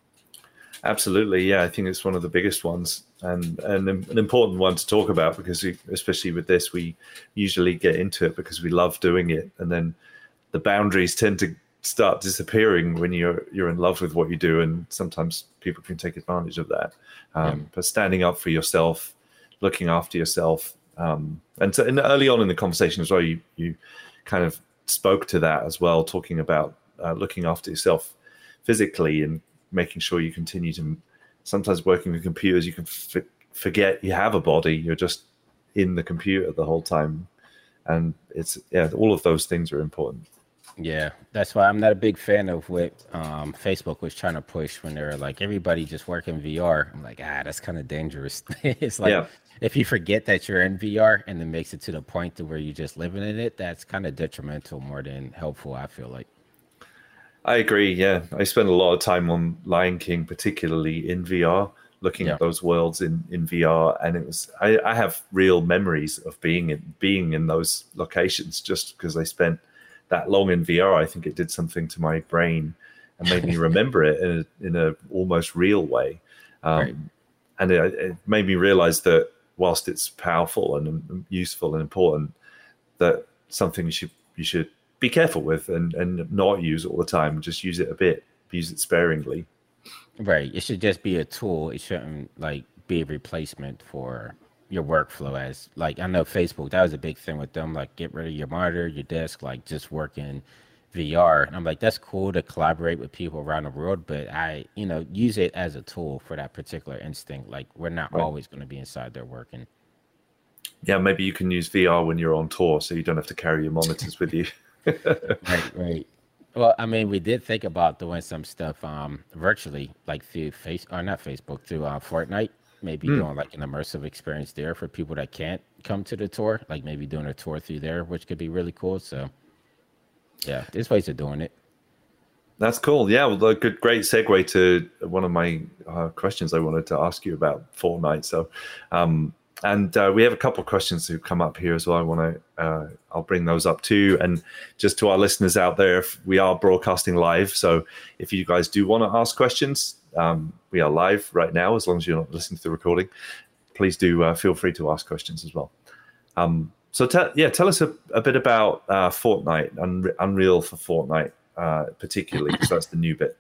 A: Absolutely. Yeah, I think it's one of the biggest ones, and, and an important one to talk about, because we, especially with this, we usually get into it because we love doing it, and then the boundaries tend to start disappearing when you're you're in love with what you do, and sometimes people can take advantage of that. Um, yeah. But standing up for yourself, looking after yourself, um, and, so, and early on in the conversation as well, you you kind of spoke to that as well, talking about uh, looking after yourself physically and making sure you continue to. Sometimes working with computers, you can f- forget you have a body. You're just in the computer the whole time, and it's yeah, all of those things are important.
B: Yeah, that's why I'm not a big fan of what um, Facebook was trying to push when they were like everybody just work in V R. I'm like, ah, that's kind of dangerous. It's like
A: Yeah,
B: if you forget that you're in V R and then makes it to the point to where you're just living in it, that's kind of detrimental more than helpful, I feel like.
A: I agree. Yeah, I spent a lot of time on Lion King, particularly in V R, looking
B: Yeah.
A: at those worlds in, in V R, and it was I, I have real memories of being in being in those locations just because I spent that long in V R. I think it did something to my brain and made me remember it in a, in a almost real way,
B: Right.
A: um, and it, it made me realize that whilst it's powerful and useful and important, that something you should you should be careful with and and not use all the time. Just use it a bit, use it sparingly.
B: Right. It should just be a tool. It shouldn't like be a replacement for your workflow as like I know Facebook, that was a big thing with them, like get rid of your monitor, your desk, like just work in V R. And I'm like, that's cool to collaborate with people around the world, but I, you know, use it as a tool for that particular instinct. Like we're not
A: Right.
B: always going to be inside there working.
A: Yeah, maybe you can use V R when you're on tour, so you don't have to carry your monitors with you.
B: Right, right. Well, I mean, we did think about doing some stuff um virtually, like through face or not Facebook, through uh, Fortnite. Maybe
A: Hmm.
B: doing like an immersive experience there for people that can't come to the tour, like maybe doing a tour through there, which could be really cool. So yeah, there's ways of doing it.
A: That's cool. Yeah, well, a good, great segue to one of my uh, questions I wanted to ask you about Fortnite. So, um, and uh, we have a couple of questions who come up here as well. I want to, uh, I'll bring those up too. And just to our listeners out there, if we are broadcasting live, so if you guys do want to ask questions, um, we are live right now. As long as you're not listening to the recording, please do uh, feel free to ask questions as well. Um, so, te- yeah, tell us a, a bit about uh, Fortnite, Unre- Unreal for Fortnite, uh, particularly because that's the new bit.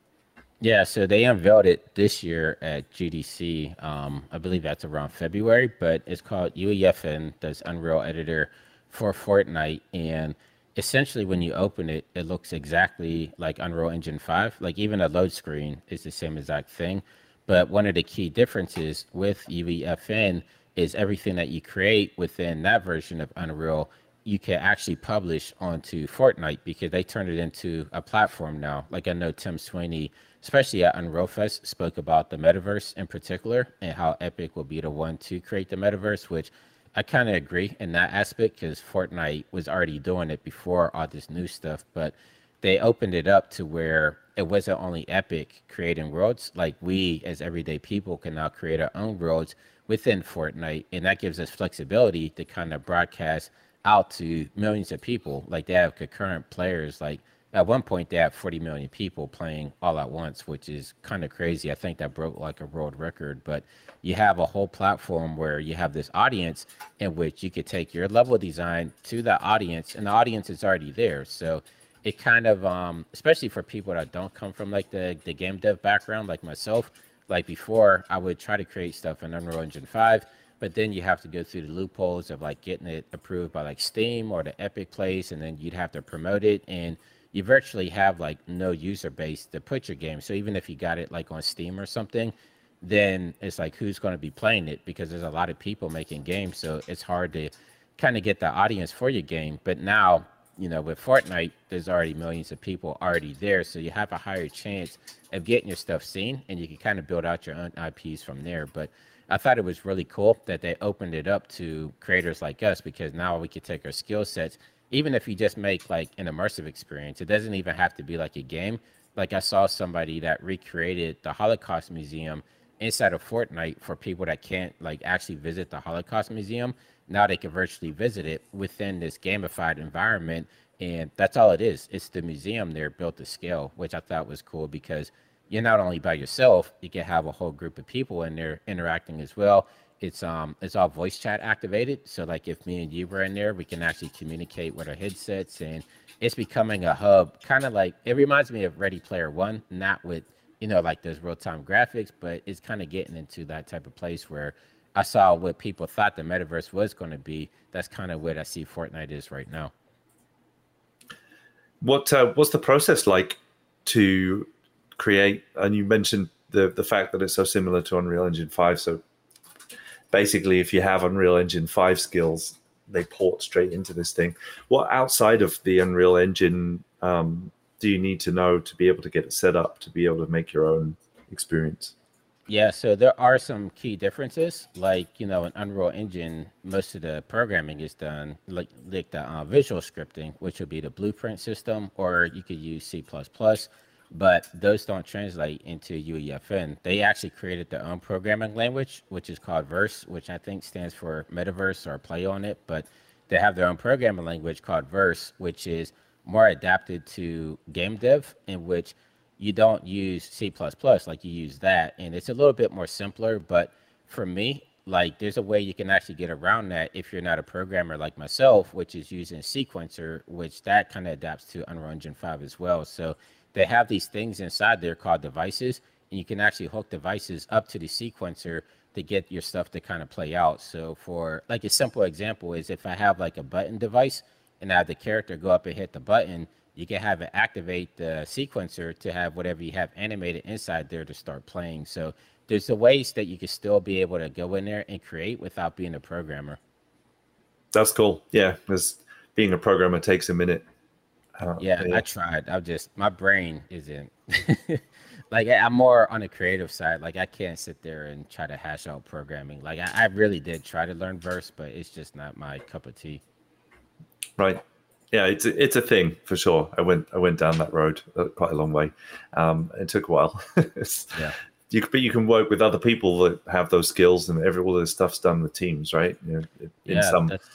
B: Yeah, so they unveiled it this year at G D C. Um, I believe that's around February, but it's called U E F N, that's Unreal Editor for Fortnite. And essentially, when you open it, it looks exactly like Unreal Engine five. Like even a load screen is the same exact thing. But one of the key differences with U E F N is everything that you create within that version of Unreal you can actually publish onto Fortnite because they turned it into a platform now. Like I know Tim Sweeney, especially at Unreal Fest, spoke about the metaverse in particular and how Epic will be the one to create the metaverse, which I kind of agree in that aspect because Fortnite was already doing it before all this new stuff, but they opened it up to where it wasn't only Epic creating worlds, like we as everyday people can now create our own worlds within Fortnite, and that gives us flexibility to kind of broadcast out to millions of people. Like they have concurrent players. Like at one point, they have forty million people playing all at once, which is kind of crazy. I think that broke like a world record. But you have a whole platform where you have this audience in which you could take your level design to the audience, and the audience is already there. So it kind of, um, especially for people that don't come from like the, the game dev background, like myself, like before, I would try to create stuff in Unreal Engine five, but then you have to go through the loopholes of like getting it approved by like Steam or the Epic Place, and then you'd have to promote it, and you virtually have like no user base to put your game. So even if you got it like on Steam or something, then it's like who's going to be playing it because there's a lot of people making games, so it's hard to kind of get the audience for your game. But now, you know, with Fortnite, there's already millions of people already there, so you have a higher chance of getting your stuff seen, and you can kind of build out your own I Ps from there. But I thought it was really cool that they opened it up to creators like us because now we could take our skill sets, even if you just make like an immersive experience. It doesn't even have to be like a game. Like I saw somebody that recreated the Holocaust Museum inside of Fortnite for people that can't like actually visit the Holocaust Museum. Now they can virtually visit it within this gamified environment, and that's all it is. It's the museum there built to scale, which I thought was cool because you're not only by yourself, you can have a whole group of people in there interacting as well. It's um it's all voice chat activated. So like if me and you were in there, we can actually communicate with our headsets, and it's becoming a hub, kind of like it reminds me of Ready Player One, not with, you know, like those real time graphics, but it's kind of getting into that type of place where I saw what people thought the metaverse was going to be. That's kind of what I see Fortnite is right now.
A: What uh, what's the process like to create? And you mentioned the the fact that it's so similar to Unreal Engine five. So basically, if you have Unreal Engine five skills, they port straight into this thing. What outside of the Unreal Engine um, do you need to know to be able to get it set up to be able to make your own experience?
B: Yeah, so there are some key differences. Like, you know, in Unreal Engine, most of the programming is done like like the uh, visual scripting, which would be the blueprint system, or you could use C plus plus, but those don't translate into U E F N. They actually created their own programming language, which is called Verse, which I think stands for Metaverse or Play on it, but they have their own programming language called Verse, which is more adapted to game dev, in which you don't use C plus plus, like you use that. And it's a little bit more simpler. But for me, like there's a way you can actually get around that if you're not a programmer like myself, which is using Sequencer, which that kind of adapts to Unreal Engine five as well. So they have these things inside there called devices, and you can actually hook devices up to the Sequencer to get your stuff to kind of play out. So for like a simple example is if I have like a button device and I have the character go up and hit the button, you can have it activate the sequencer to have whatever you have animated inside there to start playing. So there's the ways that you can still be able to go in there and create without being a programmer.
A: That's cool. Yeah, because being a programmer takes a minute.
B: Uh, yeah, yeah, I tried. I just, my brain isn't like, I'm more on the creative side. Like I can't sit there and try to hash out programming. Like I, I really did try to learn Verse, but it's just not my cup of tea.
A: Right. Yeah, it's a, it's a thing for sure. I went I went down that road quite a long way. Um, it took a while. yeah, you but you can work with other people that have those skills, and every all this stuff's done with teams, right? You know, in
B: yeah,
A: some.
B: That's,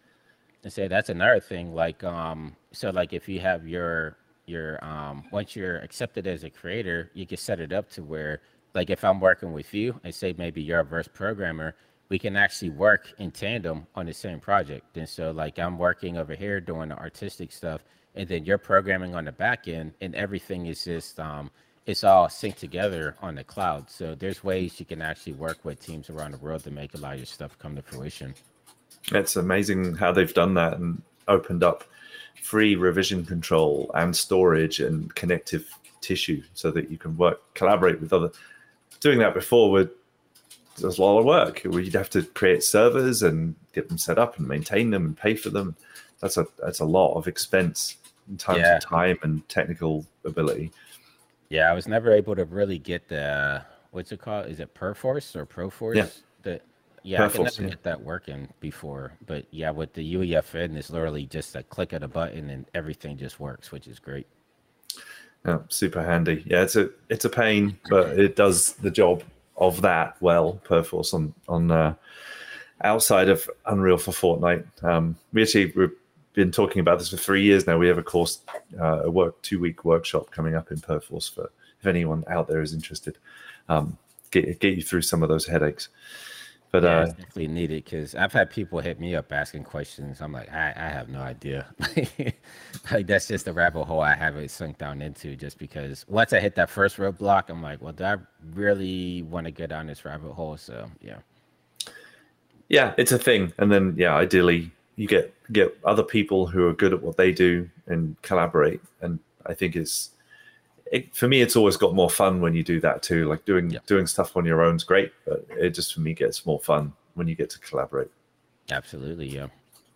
B: I say that's another thing. Like, um, so like if you have your your um, once you're accepted as a creator, you can set it up to where, like, if I'm working with you, and say maybe you're a Verse programmer, we can actually work in tandem on the same project. And so like I'm working over here doing the artistic stuff, and then you're programming on the back end, and everything is just, um, it's all synced together on the cloud. So there's ways you can actually work with teams around the world to make a lot of your stuff come to fruition.
A: It's amazing how they've done that and opened up free revision control and storage and connective tissue so that you can work, collaborate with other. Doing that before would, there's a lot of work. We'd have to create servers and get them set up and maintain them and pay for them. That's a that's a lot of expense in terms yeah. of time and technical ability.
B: Yeah, I was never able to really get the, what's it called? Is it Perforce or Proforce?
A: Yeah,
B: the, yeah, Perforce, I could never
A: yeah.
B: get that working before. But yeah, with the U E F N, it's literally just a click of a button and everything just works, which is great.
A: Yeah, super handy. Yeah, it's a it's a pain, but it does the job of that well. Perforce on on uh, outside of Unreal for Fortnite. Um, we actually we've been talking about this for three years now. We have a course, uh, a work two week workshop coming up in Perforce for if anyone out there is interested. Um, get get you through some of those headaches. But
B: yeah,
A: uh,
B: it's definitely needed because I've had people hit me up asking questions. I'm like, I, I have no idea. Like that's just a rabbit hole I haven't sunk down into. Just because once I hit that first roadblock, I'm like, well, do I really want to go down this rabbit hole? So yeah,
A: yeah, it's a thing. And then yeah, ideally you get get other people who are good at what they do and collaborate. And I think it's. It, for me, it's always got more fun when you do that too. Like doing yep. doing stuff on your own is great, but it just for me gets more fun when you get to collaborate.
B: Absolutely, yeah.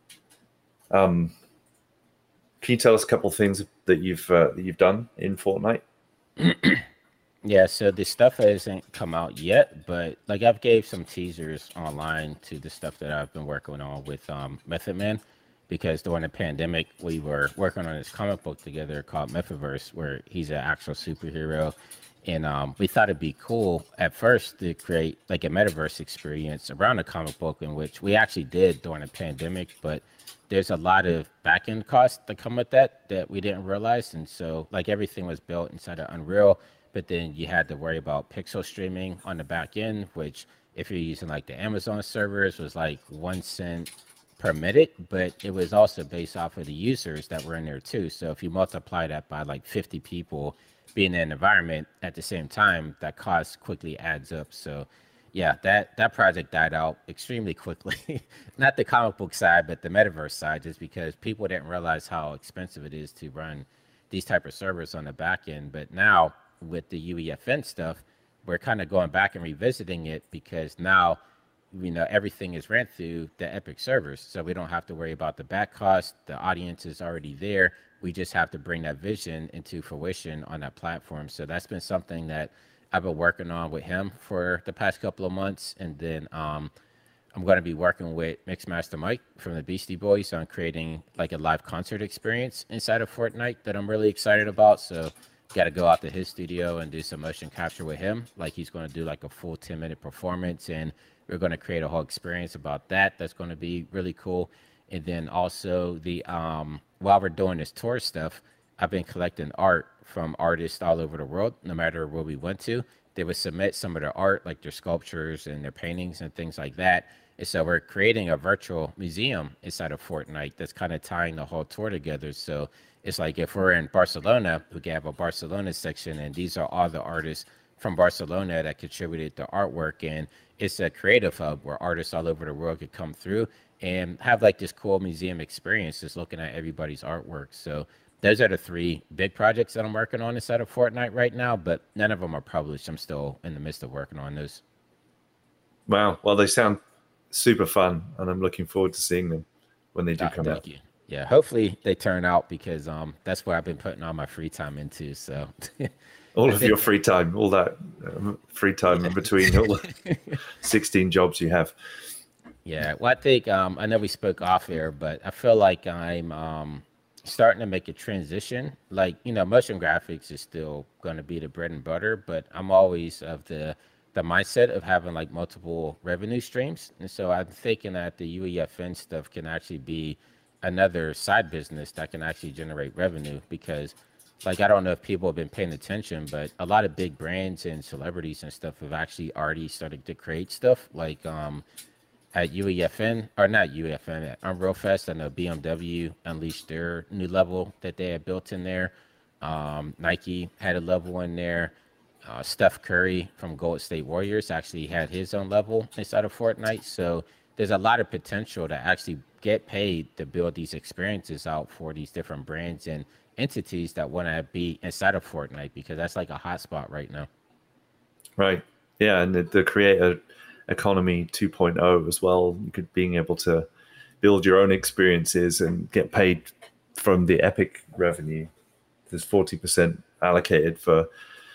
A: Um, can you tell us a couple of things that you've uh, that you've done in Fortnite?
B: Yeah, so the stuff hasn't come out yet, but like I've gave some teasers online to the stuff that I've been working on with um, Method Man. Because during the pandemic, we were working on this comic book together called Mythiverse, where he's an actual superhero. And um, we thought it'd be cool at first to create like a metaverse experience around the comic book, in which we actually did during the pandemic. But there's a lot of back end costs that come with that that we didn't realize. And so like everything was built inside of Unreal, but then you had to worry about pixel streaming on the back end, which if you're using like the Amazon servers was like one cent permitted, but it was also based off of the users that were in there too. So if you multiply that by like fifty people being in an environment at the same time, that cost quickly adds up. So yeah, that that project died out extremely quickly. Not the comic book side, but the metaverse side, just because people didn't realize how expensive it is to run these type of servers on the back end. But now with the U E F N stuff, we're kind of going back and revisiting it, because now you know, everything is ran through the Epic servers. So we don't have to worry about the back cost. The audience is already there. We just have to bring that vision into fruition on that platform. So that's been something that I've been working on with him for the past couple of months. And then um, I'm going to be working with Mixmaster Mike from the Beastie Boys on creating like a live concert experience inside of Fortnite that I'm really excited about. So got to go out to his studio and do some motion capture with him. Like he's going to do like a full ten minute performance, and we're going to create a whole experience about that. That's going to be really cool. And then also the, um, while we're doing this tour stuff, I've been collecting art from artists all over the world, no matter where we went to. They would submit some of their art, like their sculptures and their paintings and things like that. And so we're creating a virtual museum inside of Fortnite that's kind of tying the whole tour together. So it's like if we're in Barcelona, we can have a Barcelona section, and these are all the artists from Barcelona that contributed the artwork. And it's a creative hub where artists all over the world could come through and have like this cool museum experience, just looking at everybody's artwork. So those are the three big projects that I'm working on inside of Fortnite right now, but none of them are published. I'm still in the midst of working on those.
A: Wow. Well, they sound super fun, and I'm looking forward to seeing them when they do
B: Uh,
A: come
B: thank
A: out.
B: you. Yeah, hopefully they turn out, because um that's what I've been putting all my free time into. So
A: All
B: I
A: of
B: think-
A: your free time, all that um, free time in between all the sixteen jobs you have.
B: Yeah, well, I think um, I know we spoke off air, but I feel like I'm um, starting to make a transition. Like, you know, motion graphics is still going to be the bread and butter, but I'm always of the the mindset of having like multiple revenue streams. And so I'm thinking that the U E F N stuff can actually be another side business that can actually generate revenue, because like, I don't know if people have been paying attention, but a lot of big brands and celebrities and stuff have actually already started to create stuff like um, at U E F N, or not U E F N, at Unreal Fest. I know B M W unleashed their new level that they had built in there. Um, Nike had a level in there. Uh, Steph Curry from Golden State Warriors actually had his own level inside of Fortnite. So there's a lot of potential to actually get paid to build these experiences out for these different brands and entities that want to be inside of Fortnite, because that's like a hot spot right now.
A: Right. Yeah, and the, the creator economy two point oh as well. You could being able to build your own experiences and get paid from the Epic revenue. There's forty percent allocated for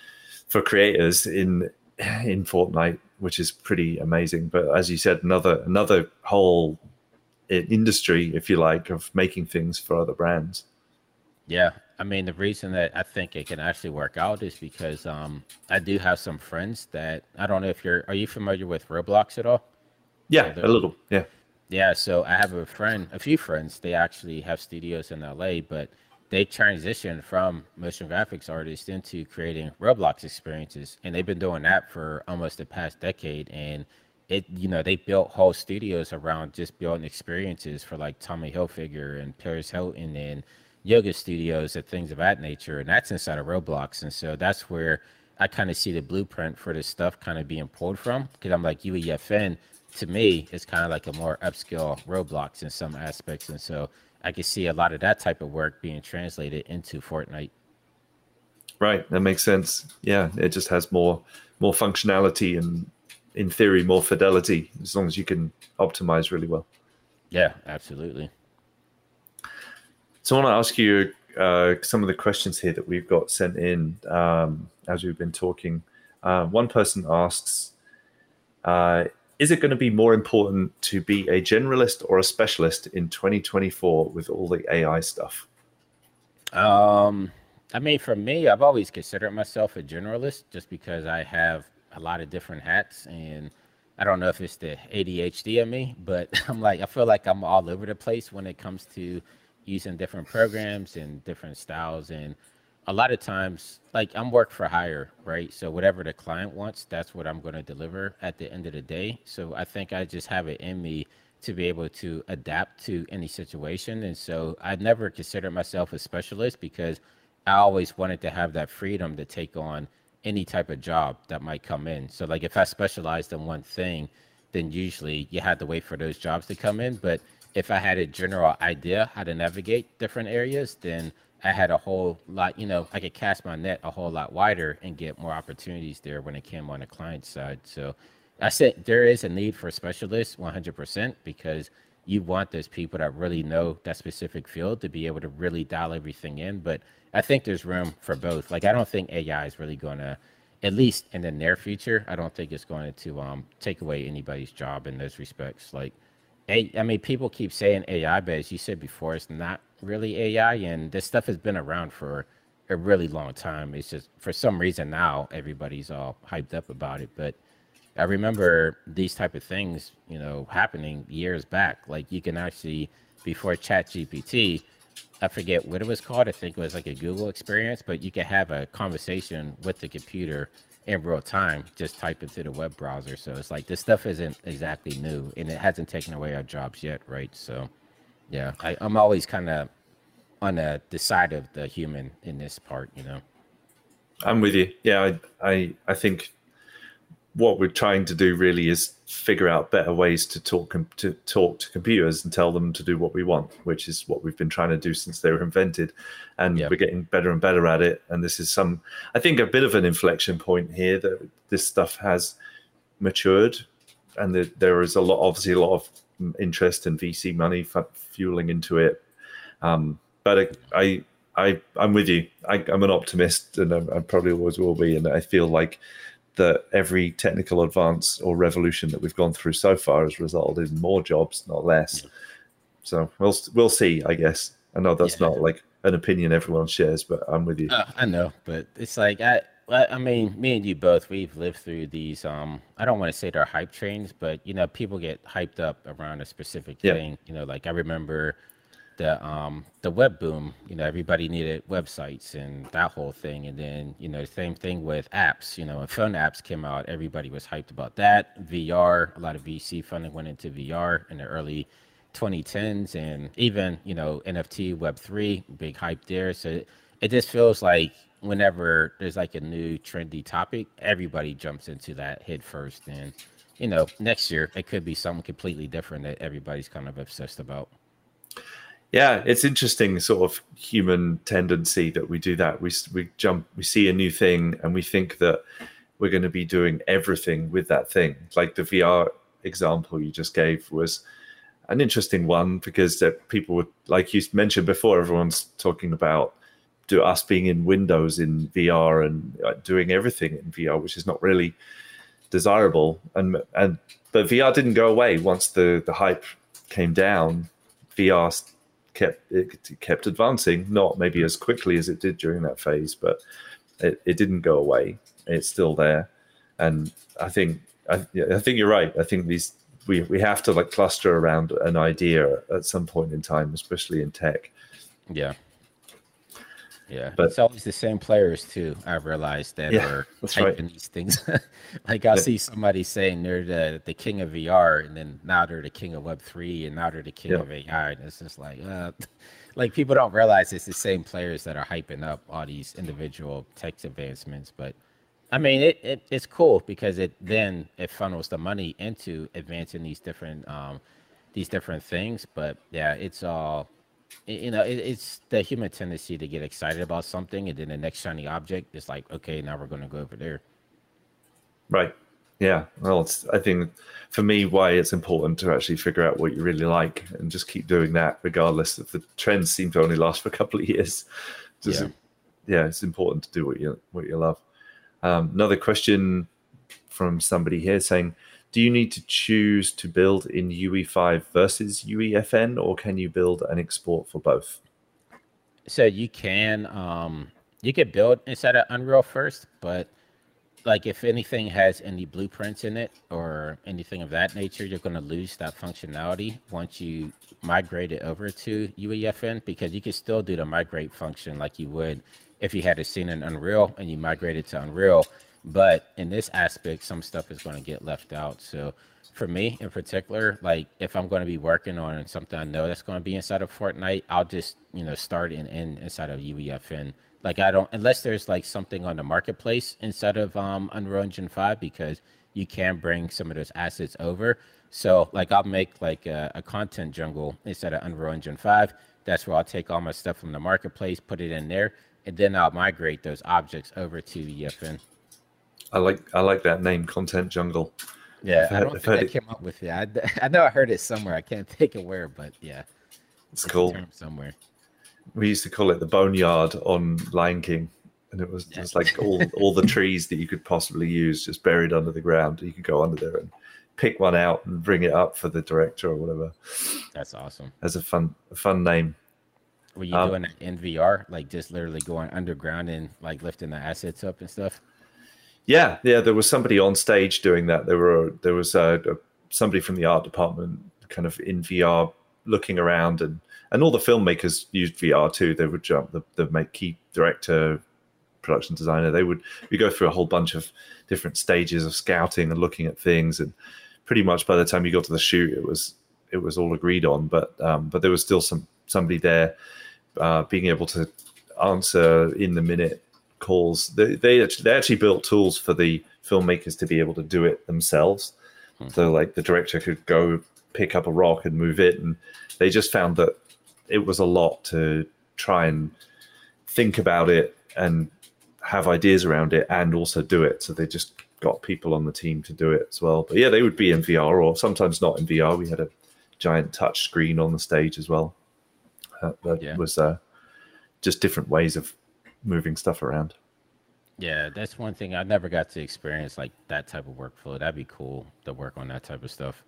A: for creators in in Fortnite, which is pretty amazing. But as you said, another another whole industry, if you like, of making things for other brands.
B: Yeah, I mean, the reason that I think it can actually work out is because um, I do have some friends that, I don't know if you're, are you familiar with Roblox at all?
A: Yeah,
B: So
A: a little. Yeah.
B: Yeah, so I have a friend, a few friends, they actually have studios in L A, but they transitioned from motion graphics artists into creating Roblox experiences. And they've been doing that for almost the past decade. And it, you know, they built whole studios around just building experiences for like Tommy Hilfiger and Paris Hilton and yoga studios and things of that nature. And that's inside of Roblox. And so that's where I kind of see the blueprint for this stuff kind of being pulled from, because I'm like, U E F N to me is kind of like a more upscale Roblox in some aspects. And so I can see a lot of that type of work being translated into Fortnite.
A: Right, that makes sense. Yeah, it just has more more functionality and, in theory, more fidelity, as long as you can optimize really well.
B: Yeah, absolutely.
A: So I want to ask you uh, some of the questions here that we've got sent in um, as we've been talking. Uh, one person asks, uh, is it going to be more important to be a generalist or a specialist in twenty twenty-four with all the A I stuff?
B: Um, I mean, for me, I've always considered myself a generalist just because I have a lot of different hats, and I don't know if it's the A D H D in me, but I'm like, I feel like I'm all over the place when it comes to using different programs and different styles. And a lot of times, like, I'm work for hire, right? So whatever the client wants, that's what I'm going to deliver at the end of the day. So I think I just have it in me to be able to adapt to any situation. And so I never considered myself a specialist because I always wanted to have that freedom to take on any type of job that might come in. So like if I specialized in one thing, then usually you had to wait for those jobs to come in. But if I had a general idea how to navigate different areas, then I had a whole lot, you know, I could cast my net a whole lot wider and get more opportunities there when it came on the client side. So I said there is a need for specialists one hundred percent because you want those people that really know that specific field to be able to really dial everything in. But I think there's room for both. Like, I don't think A I is really going to, at least in the near future, I don't think it's going to um, take away anybody's job in those respects. Like, A, I mean, people keep saying A I, but as you said before, it's not really A I. And this stuff has been around for a really long time. It's just for some reason now everybody's all hyped up about it. But I remember these type of things, you know, happening years back. Like, you can actually, before ChatGPT, I forget what it was called. I think it was like a Google experience, but you can have a conversation with the computer in real time, just type it to the web browser. So it's like this stuff isn't exactly new, and it hasn't taken away our jobs yet, right? So yeah, I, I'm always kind of on the, the side of the human in this part, you know.
A: I'm with you. Yeah, I, I, I think what we're trying to do really is figure out better ways to talk to talk to computers and tell them to do what we want, which is what we've been trying to do since they were invented, and yep. we're getting better and better at it. And this is some, I think, a bit of an inflection point here that this stuff has matured, and that there is a lot, obviously, a lot of interest and V C money fueling into it. Um, but I, I, I, I'm with you. I, I'm an optimist, and I, I probably always will be. And I feel like that every technical advance or revolution that we've gone through so far has resulted in more jobs, not less. So we'll we'll see, I guess. I know that's yeah. not like an opinion everyone shares, but I'm with you.
B: Uh, I know, but it's like I I mean, me and you both, we've lived through these. Um, I don't want to say they're hype trains, but you know, people get hyped up around a specific yeah. thing. You know, like I remember the um the web boom. You know, everybody needed websites and that whole thing, and then you know, same thing with apps. You know, when phone apps came out, everybody was hyped about that. V R, a lot of V C funding went into V R in the early twenty tens, and even you know, N F T, Web three, big hype there. So it, it just feels like whenever there's like a new trendy topic, everybody jumps into that head first, and you know, next year it could be something completely different that everybody's kind of obsessed about.
A: Yeah, it's interesting sort of human tendency that we do that. We we jump, we see a new thing, and we think that we're going to be doing everything with that thing. Like the V R example you just gave was an interesting one, because that people would, like you mentioned before, everyone's talking about do us being in Windows in V R and doing everything in V R, which is not really desirable. And and but V R didn't go away once the the hype came down. V R kept it kept advancing, not maybe as quickly as it did during that phase, but it, it didn't go away. It's still there, and I think I, I think you're right. I think these we we have to like cluster around an idea at some point in time, especially in tech.
B: Yeah. Yeah, but it's always the same players too. I've realized that
A: yeah,
B: are
A: typing
B: right. these things. Like I'll
A: yeah.
B: see somebody saying they're the, the king of V R, and then now they're the king of Web three, and now they're the king
A: yeah.
B: of A I. And it's just like, uh, like people don't realize it's the same players that are hyping up all these individual tech advancements. But I mean, it, it it's cool because it then it funnels the money into advancing these different um these different things. But yeah, it's all. You know, it, it's the human tendency to get excited about something, and then the next shiny object is like, okay, now we're going to go over there.
A: Right. Yeah. Well, it's, I think for me, why it's important to actually figure out what you really like and just keep doing that, regardless of the trends seem to only last for a couple of years. Just, yeah. yeah, it's important to do what you what you love. Um, another question from somebody here saying, do you need to choose to build in U E five versus U E F N, or can you build and export for both?
B: So you can um, you can build inside of Unreal first, but like if anything has any blueprints in it or anything of that nature, you're going to lose that functionality once you migrate it over to U E F N, because you can still do the migrate function like you would if you had a scene in Unreal and you migrated to Unreal. But in this aspect, some stuff is going to get left out. So for me in particular, like if I'm going to be working on something I know that's going to be inside of Fortnite, I'll just, you know, start and end inside of U E F N. Like I don't, unless there's like something on the marketplace inside of um, Unreal Engine five, because you can bring some of those assets over. So like I'll make like a, a content jungle inside of Unreal Engine five. That's where I'll take all my stuff from the marketplace, put it in there, and then I'll migrate those objects over to U E F N.
A: I like I like that name, Content Jungle.
B: Yeah,
A: I've
B: I
A: heard,
B: don't
A: I've
B: think
A: heard
B: I
A: it.
B: came up with it. I, I know I heard it somewhere. I can't think of where, but yeah,
A: It's
B: it's a
A: cool.
B: term somewhere.
A: We used to call it the boneyard on Lion King, and it was
B: Yeah.
A: just like all all the trees that you could possibly use just buried under the ground. You could go under there and pick one out and bring it up for the director or whatever.
B: That's awesome.
A: As a fun a fun name.
B: Were you
A: Um,
B: doing that in V R, like just literally going underground and like lifting the assets up and stuff?
A: yeah, yeah. There was somebody on stage doing that. There were there was uh, somebody from the art department, kind of in V R, looking around, and and all the filmmakers used V R too. They would jump the the make key director, production designer. They would we go through a whole bunch of different stages of scouting and looking at things, and pretty much by the time you got to the shoot, it was it was all agreed on. But um, but there was still some somebody there uh, being able to answer in the minute calls. They they actually, they actually built tools for the filmmakers to be able to do it themselves. Hmm. So like the director could go pick up a rock and move it, and they just found that it was a lot to try and think about it and have ideas around it and also do it. So they just got people on the team to do it as well. But yeah, they would be in V R or sometimes not in V R. We had a giant touch screen on the stage as well. Uh, that yeah. was uh, just different ways of moving stuff around.
B: Yeah, that's one thing I never got to experience, like that type of workflow. That'd be cool to work on that type of stuff.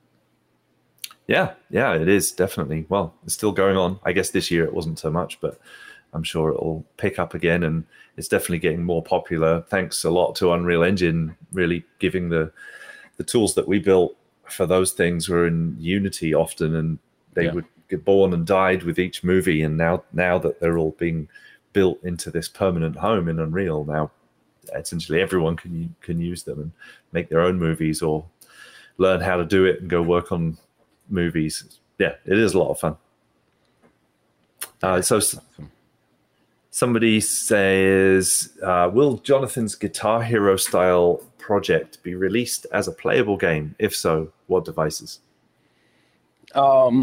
A: Yeah, yeah, it is definitely. Well, it's still going on. I guess this year it wasn't so much, but I'm sure it'll pick up again, and it's definitely getting more popular. Thanks a lot to Unreal Engine, really giving the the tools that we built for those things were in Unity often, and they yeah. would get born and died with each movie. And now, now that they're all being built into this permanent home in Unreal, now essentially everyone can can use them and make their own movies or learn how to do it and go work on movies. Yeah, it is a lot of fun. Uh, so. Awesome. Somebody says, uh, will Jonathan's Guitar Hero style project be released as a playable game? If so, what devices?
B: Um,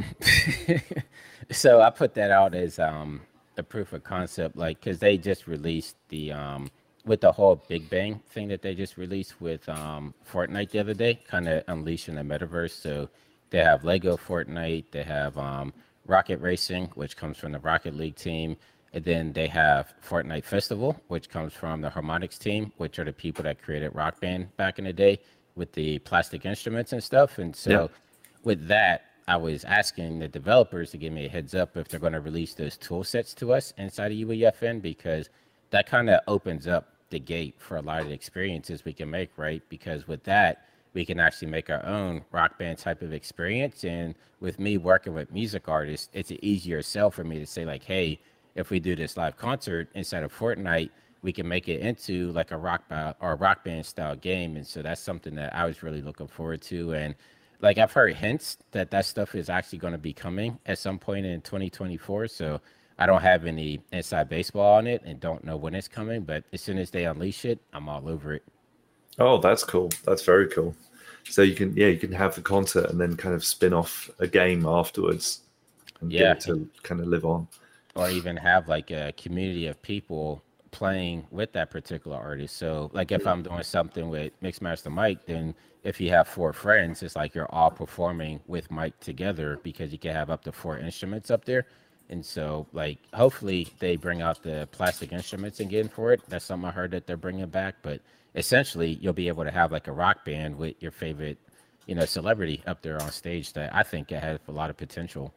B: so I put that out as um, a proof of concept, like, because they just released the, um, with the whole Big Bang thing that they just released with um, Fortnite the other day, kind of unleashing the metaverse. So they have Lego Fortnite, they have um, Rocket Racing, which comes from the Rocket League team. And then they have Fortnite Festival, which comes from the Harmonix team, which are the people that created Rock Band back in the day with the plastic instruments and stuff. And so yeah. with that, I was asking the developers to give me a heads up if they're going to release those tool sets to us inside of U E F N, because that kind of opens up the gate for a lot of the experiences we can make, right? Because with that, we can actually make our own Rock Band type of experience. And with me working with music artists, it's an easier sell for me to say like, hey, if we do this live concert inside of Fortnite, we can make it into like a rock band or a rock band style game. And so that's something that I was really looking forward to. And like, I've heard hints that that stuff is actually going to be coming at some point in twenty twenty-four. So I don't have any inside baseball on it and don't know when it's coming, but as soon as they unleash it, I'm all over it.
A: Oh, that's cool. That's very cool. So you can, yeah, you can have the concert and then kind of spin off a game afterwards and yeah. get it to kind of live on.
B: Or even have like a community of people playing with that particular artist. So like if I'm doing something with Mixmaster Mike, then if you have four friends, it's like you're all performing with Mike together, because you can have up to four instruments up there. And so like hopefully they bring out the plastic instruments again for it. That's something I heard that they're bringing back. But essentially you'll be able to have like a rock band with your favorite, you know, celebrity up there on stage that I think it has a lot of potential.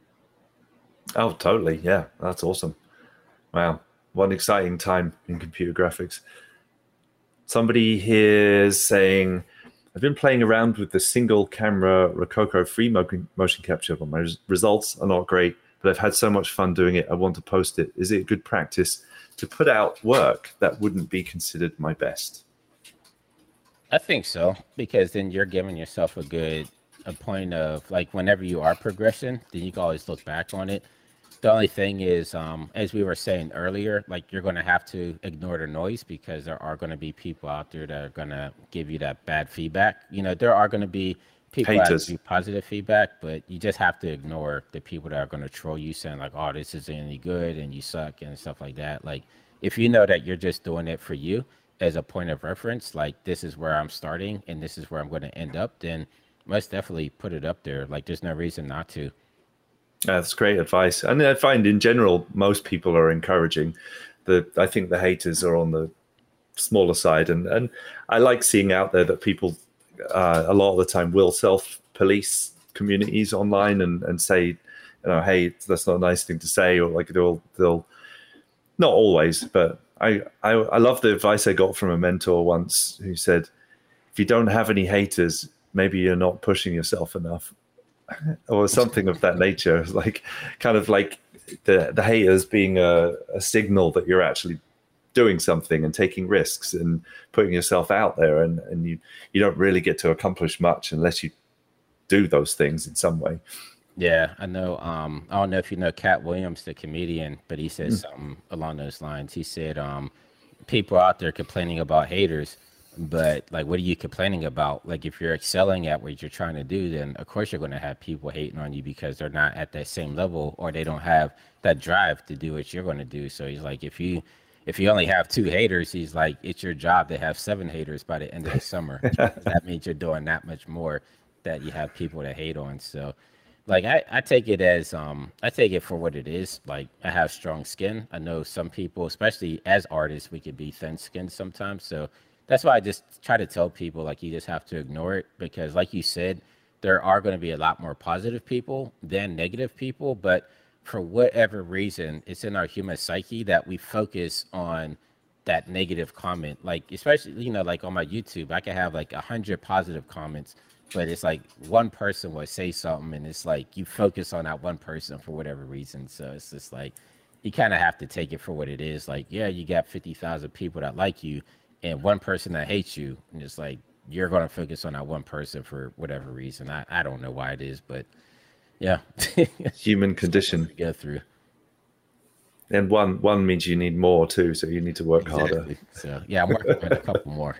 A: Oh, totally. Yeah, that's awesome. Wow. One exciting time in computer graphics. Somebody here is saying, I've been playing around with the single camera Rococo free motion capture, but my results are not great, but I've had so much fun doing it. I want to post it. Is it good practice to put out work that wouldn't be considered my best?
B: I think so, because then you're giving yourself a good a point of like whenever you are progressing, then you can always look back on it. The only thing is, um, as we were saying earlier, like you're going to have to ignore the noise, because there are going to be people out there that are going to give you that bad feedback. You know, there are going to be people that give you positive feedback, but you just have to ignore the people that are going to troll you saying like, oh, this isn't any good and you suck and stuff like that. Like if you know that you're just doing it for you as a point of reference, like this is where I'm starting and this is where I'm going to end up, then most definitely put it up there. Like there's no reason not to.
A: That's great advice. And I find in general, most people are encouraging. The I think the haters are on the smaller side. And, and I like seeing out there that people uh, a lot of the time will self-police communities online and, and say, you know, hey, that's not a nice thing to say, or like they'll, they'll not always, but I, I, I love the advice I got from a mentor once who said, if you don't have any haters, maybe you're not pushing yourself enough. Or something of that nature, like kind of like the the haters being a, a signal that you're actually doing something and taking risks and putting yourself out there, and, and you you don't really get to accomplish much unless you do those things in some way.
B: Yeah, I know. Um, I don't know if you know Cat Williams, the comedian, but he said mm. something along those lines. He said, um, people out there complaining about haters. But like, what are you complaining about? Like, if you're excelling at what you're trying to do, then of course you're going to have people hating on you because they're not at that same level, or they don't have that drive to do what you're going to do. So he's like, if you if you only have two haters, he's like, it's your job to have seven haters by the end of the summer. That means you're doing that much more that you have people to hate on. So like, I, I take it as um I take it for what it is. Like, I have strong skin. I know some people, especially as artists, we could be thin skinned sometimes. So that's why I just try to tell people, like, you just have to ignore it, because like you said, there are going to be a lot more positive people than negative people. But for whatever reason, it's in our human psyche that we focus on that negative comment. Like, especially, you know, like on my YouTube, I can have like a hundred positive comments, but it's like one person will say something and it's like you focus on that one person for whatever reason. So it's just like, you kind of have to take it for what it is. Like, yeah, you got fifty thousand people that like you, and one person that hates you, and it's like you're going to focus on that one person for whatever reason. I, I don't know why it is, but yeah.
A: Human condition
B: to go through.
A: And one one means you need more too, so you need to work exactly. harder.
B: So yeah, I'm working on a couple more.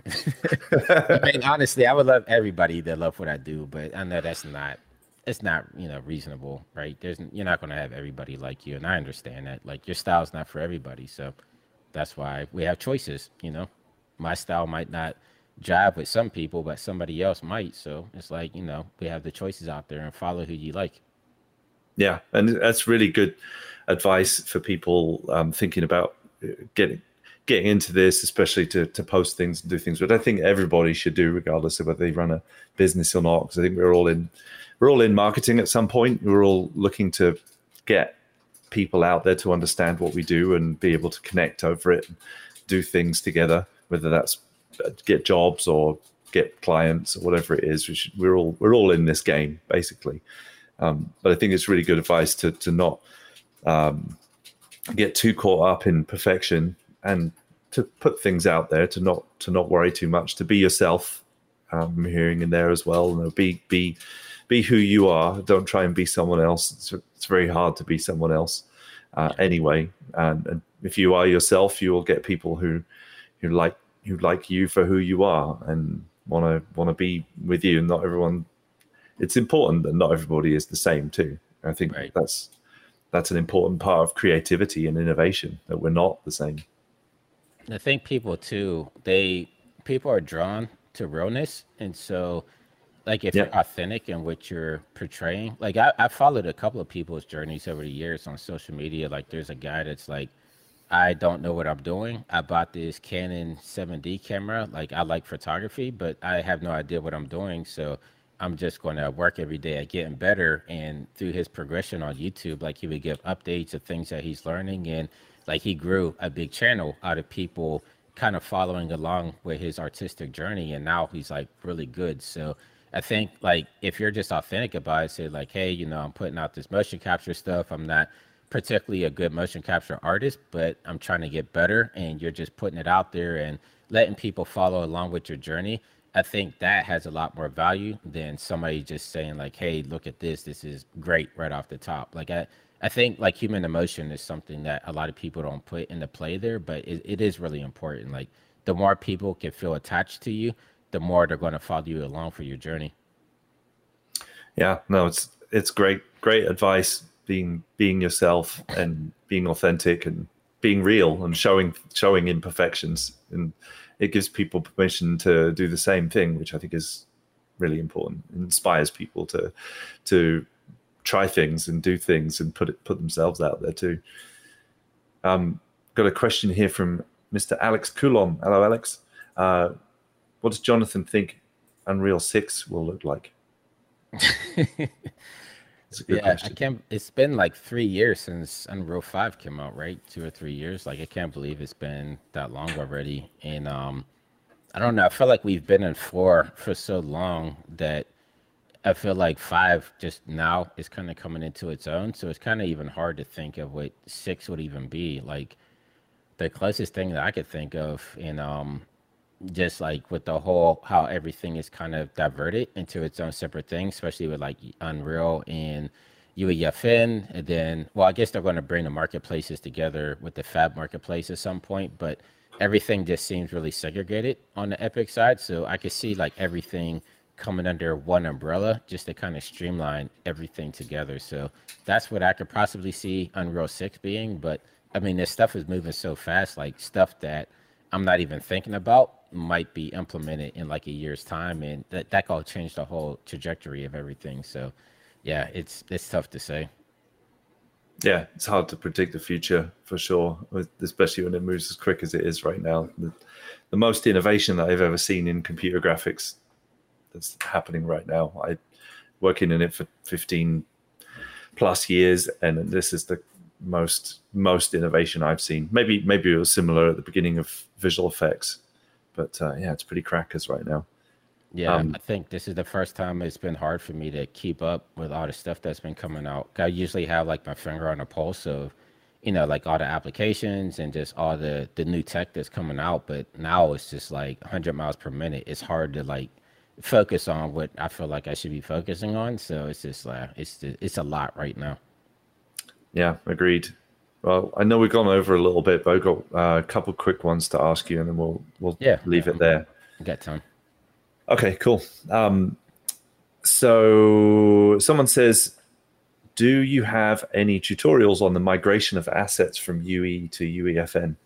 B: I mean, honestly, I would love everybody to love what I do, but I know that's not it's not, you know, reasonable, right? There's you're not going to have everybody like you, and I understand that. Like, your style's not for everybody, so that's why we have choices, you know. My style might not jive with some people, but somebody else might. So it's like, you know, we have the choices out there, and follow who you like.
A: Yeah, and that's really good advice for people um, thinking about getting getting into this, especially to to post things and do things. But I think everybody should do, regardless of whether they run a business or not, because I think we're all in we're all in marketing at some point. We're all looking to get people out there to understand what we do and be able to connect over it, and do things together, whether that's get jobs or get clients or whatever it is. We should, we're all we're all in this game basically. Um, but I think it's really good advice to to not um, get too caught up in perfection, and to put things out there, to not to not worry too much, to be yourself. Um, I'm hearing in there as well. You know, be be be who you are. Don't try and be someone else. It's, it's very hard to be someone else uh, anyway. And, and if you are yourself, you will get people who who like who like you for who you are and want to want to be with you. And not everyone. It's important that not everybody is the same too. I think right. that's that's an important part of creativity and innovation, that we're not the same.
B: I think people too, they people are drawn to realness, and so like if yeah. you're authentic in what you're portraying, like I, I followed a couple of people's journeys over the years on social media. Like, there's a guy that's like, I don't know what I'm doing. I bought this Canon seven D camera. Like, I like photography, but I have no idea what I'm doing. So I'm just going to work every day at getting better. And through his progression on YouTube, like, he would give updates of things that he's learning. And like, he grew a big channel out of people kind of following along with his artistic journey. And now he's like really good. So I think, like, if you're just authentic about it, say like, hey, you know, I'm putting out this motion capture stuff. I'm not particularly a good motion capture artist, but I'm trying to get better. And you're just putting it out there and letting people follow along with your journey. I think that has a lot more value than somebody just saying like, hey, look at this. This is great right off the top. Like, I, I think like human emotion is something that a lot of people don't put into play there, but it, it is really important. Like, the more people can feel attached to you, the more they're going to follow you along for your journey.
A: Yeah, no, it's, it's great, great advice. Being, being yourself and being authentic and being real and showing, showing imperfections and it gives people permission to do the same thing, which I think is really important. It inspires people to to try things and do things and put it put themselves out there too. Um, got a question here from Mister Alex Coulomb. Hello, Alex. Uh, what does Jonathan think Unreal Six will look like?
B: Yeah, question. I can't. It's been like three years since Unreal Five came out, right? Two or three years. Like I can't believe it's been that long already. And um, I don't know. I feel like we've been in four for so long that I feel like five just now is kind of coming into its own. So it's kind of even hard to think of what six would even be. Like the closest thing that I could think of, and um, just like with the whole how everything is kind of diverted into its own separate thing, especially with like Unreal and U E F N, and then well, I guess they're going to bring the marketplaces together with the Fab marketplace at some point, but everything just seems really segregated on the Epic side. So I could see like everything coming under one umbrella just to kind of streamline everything together. So that's what I could possibly see Unreal Six being. But I mean, this stuff is moving so fast, like stuff that I'm not even thinking about might be implemented in like a year's time, and that that could change the whole trajectory of everything. So yeah, it's it's tough to say.
A: Yeah, it's hard to predict the future for sure, especially when it moves as quick as it is right now. The, the most innovation that I've ever seen in computer graphics that's happening right now. I working in it for fifteen plus years, and this is the most most innovation I've seen. Maybe maybe it was similar at the beginning of visual effects, but uh, yeah, it's pretty crackers right now.
B: Yeah, um, I think this is the first time it's been hard for me to keep up with all the stuff that's been coming out. I usually have like my finger on the pulse of, you know, like all the applications and just all the the new tech that's coming out. But now it's just like one hundred miles per minute. It's hard to like focus on what I feel like I should be focusing on. So it's just like it's it's a lot right now.
A: Yeah, agreed. Well, I know we've gone over a little bit, but I've got uh, a couple quick ones to ask you, and then we'll we'll
B: yeah,
A: leave
B: yeah,
A: it there.
B: Got time.
A: Okay, cool. Um, so someone says, do you have any tutorials on the migration of assets from U E to U E F N?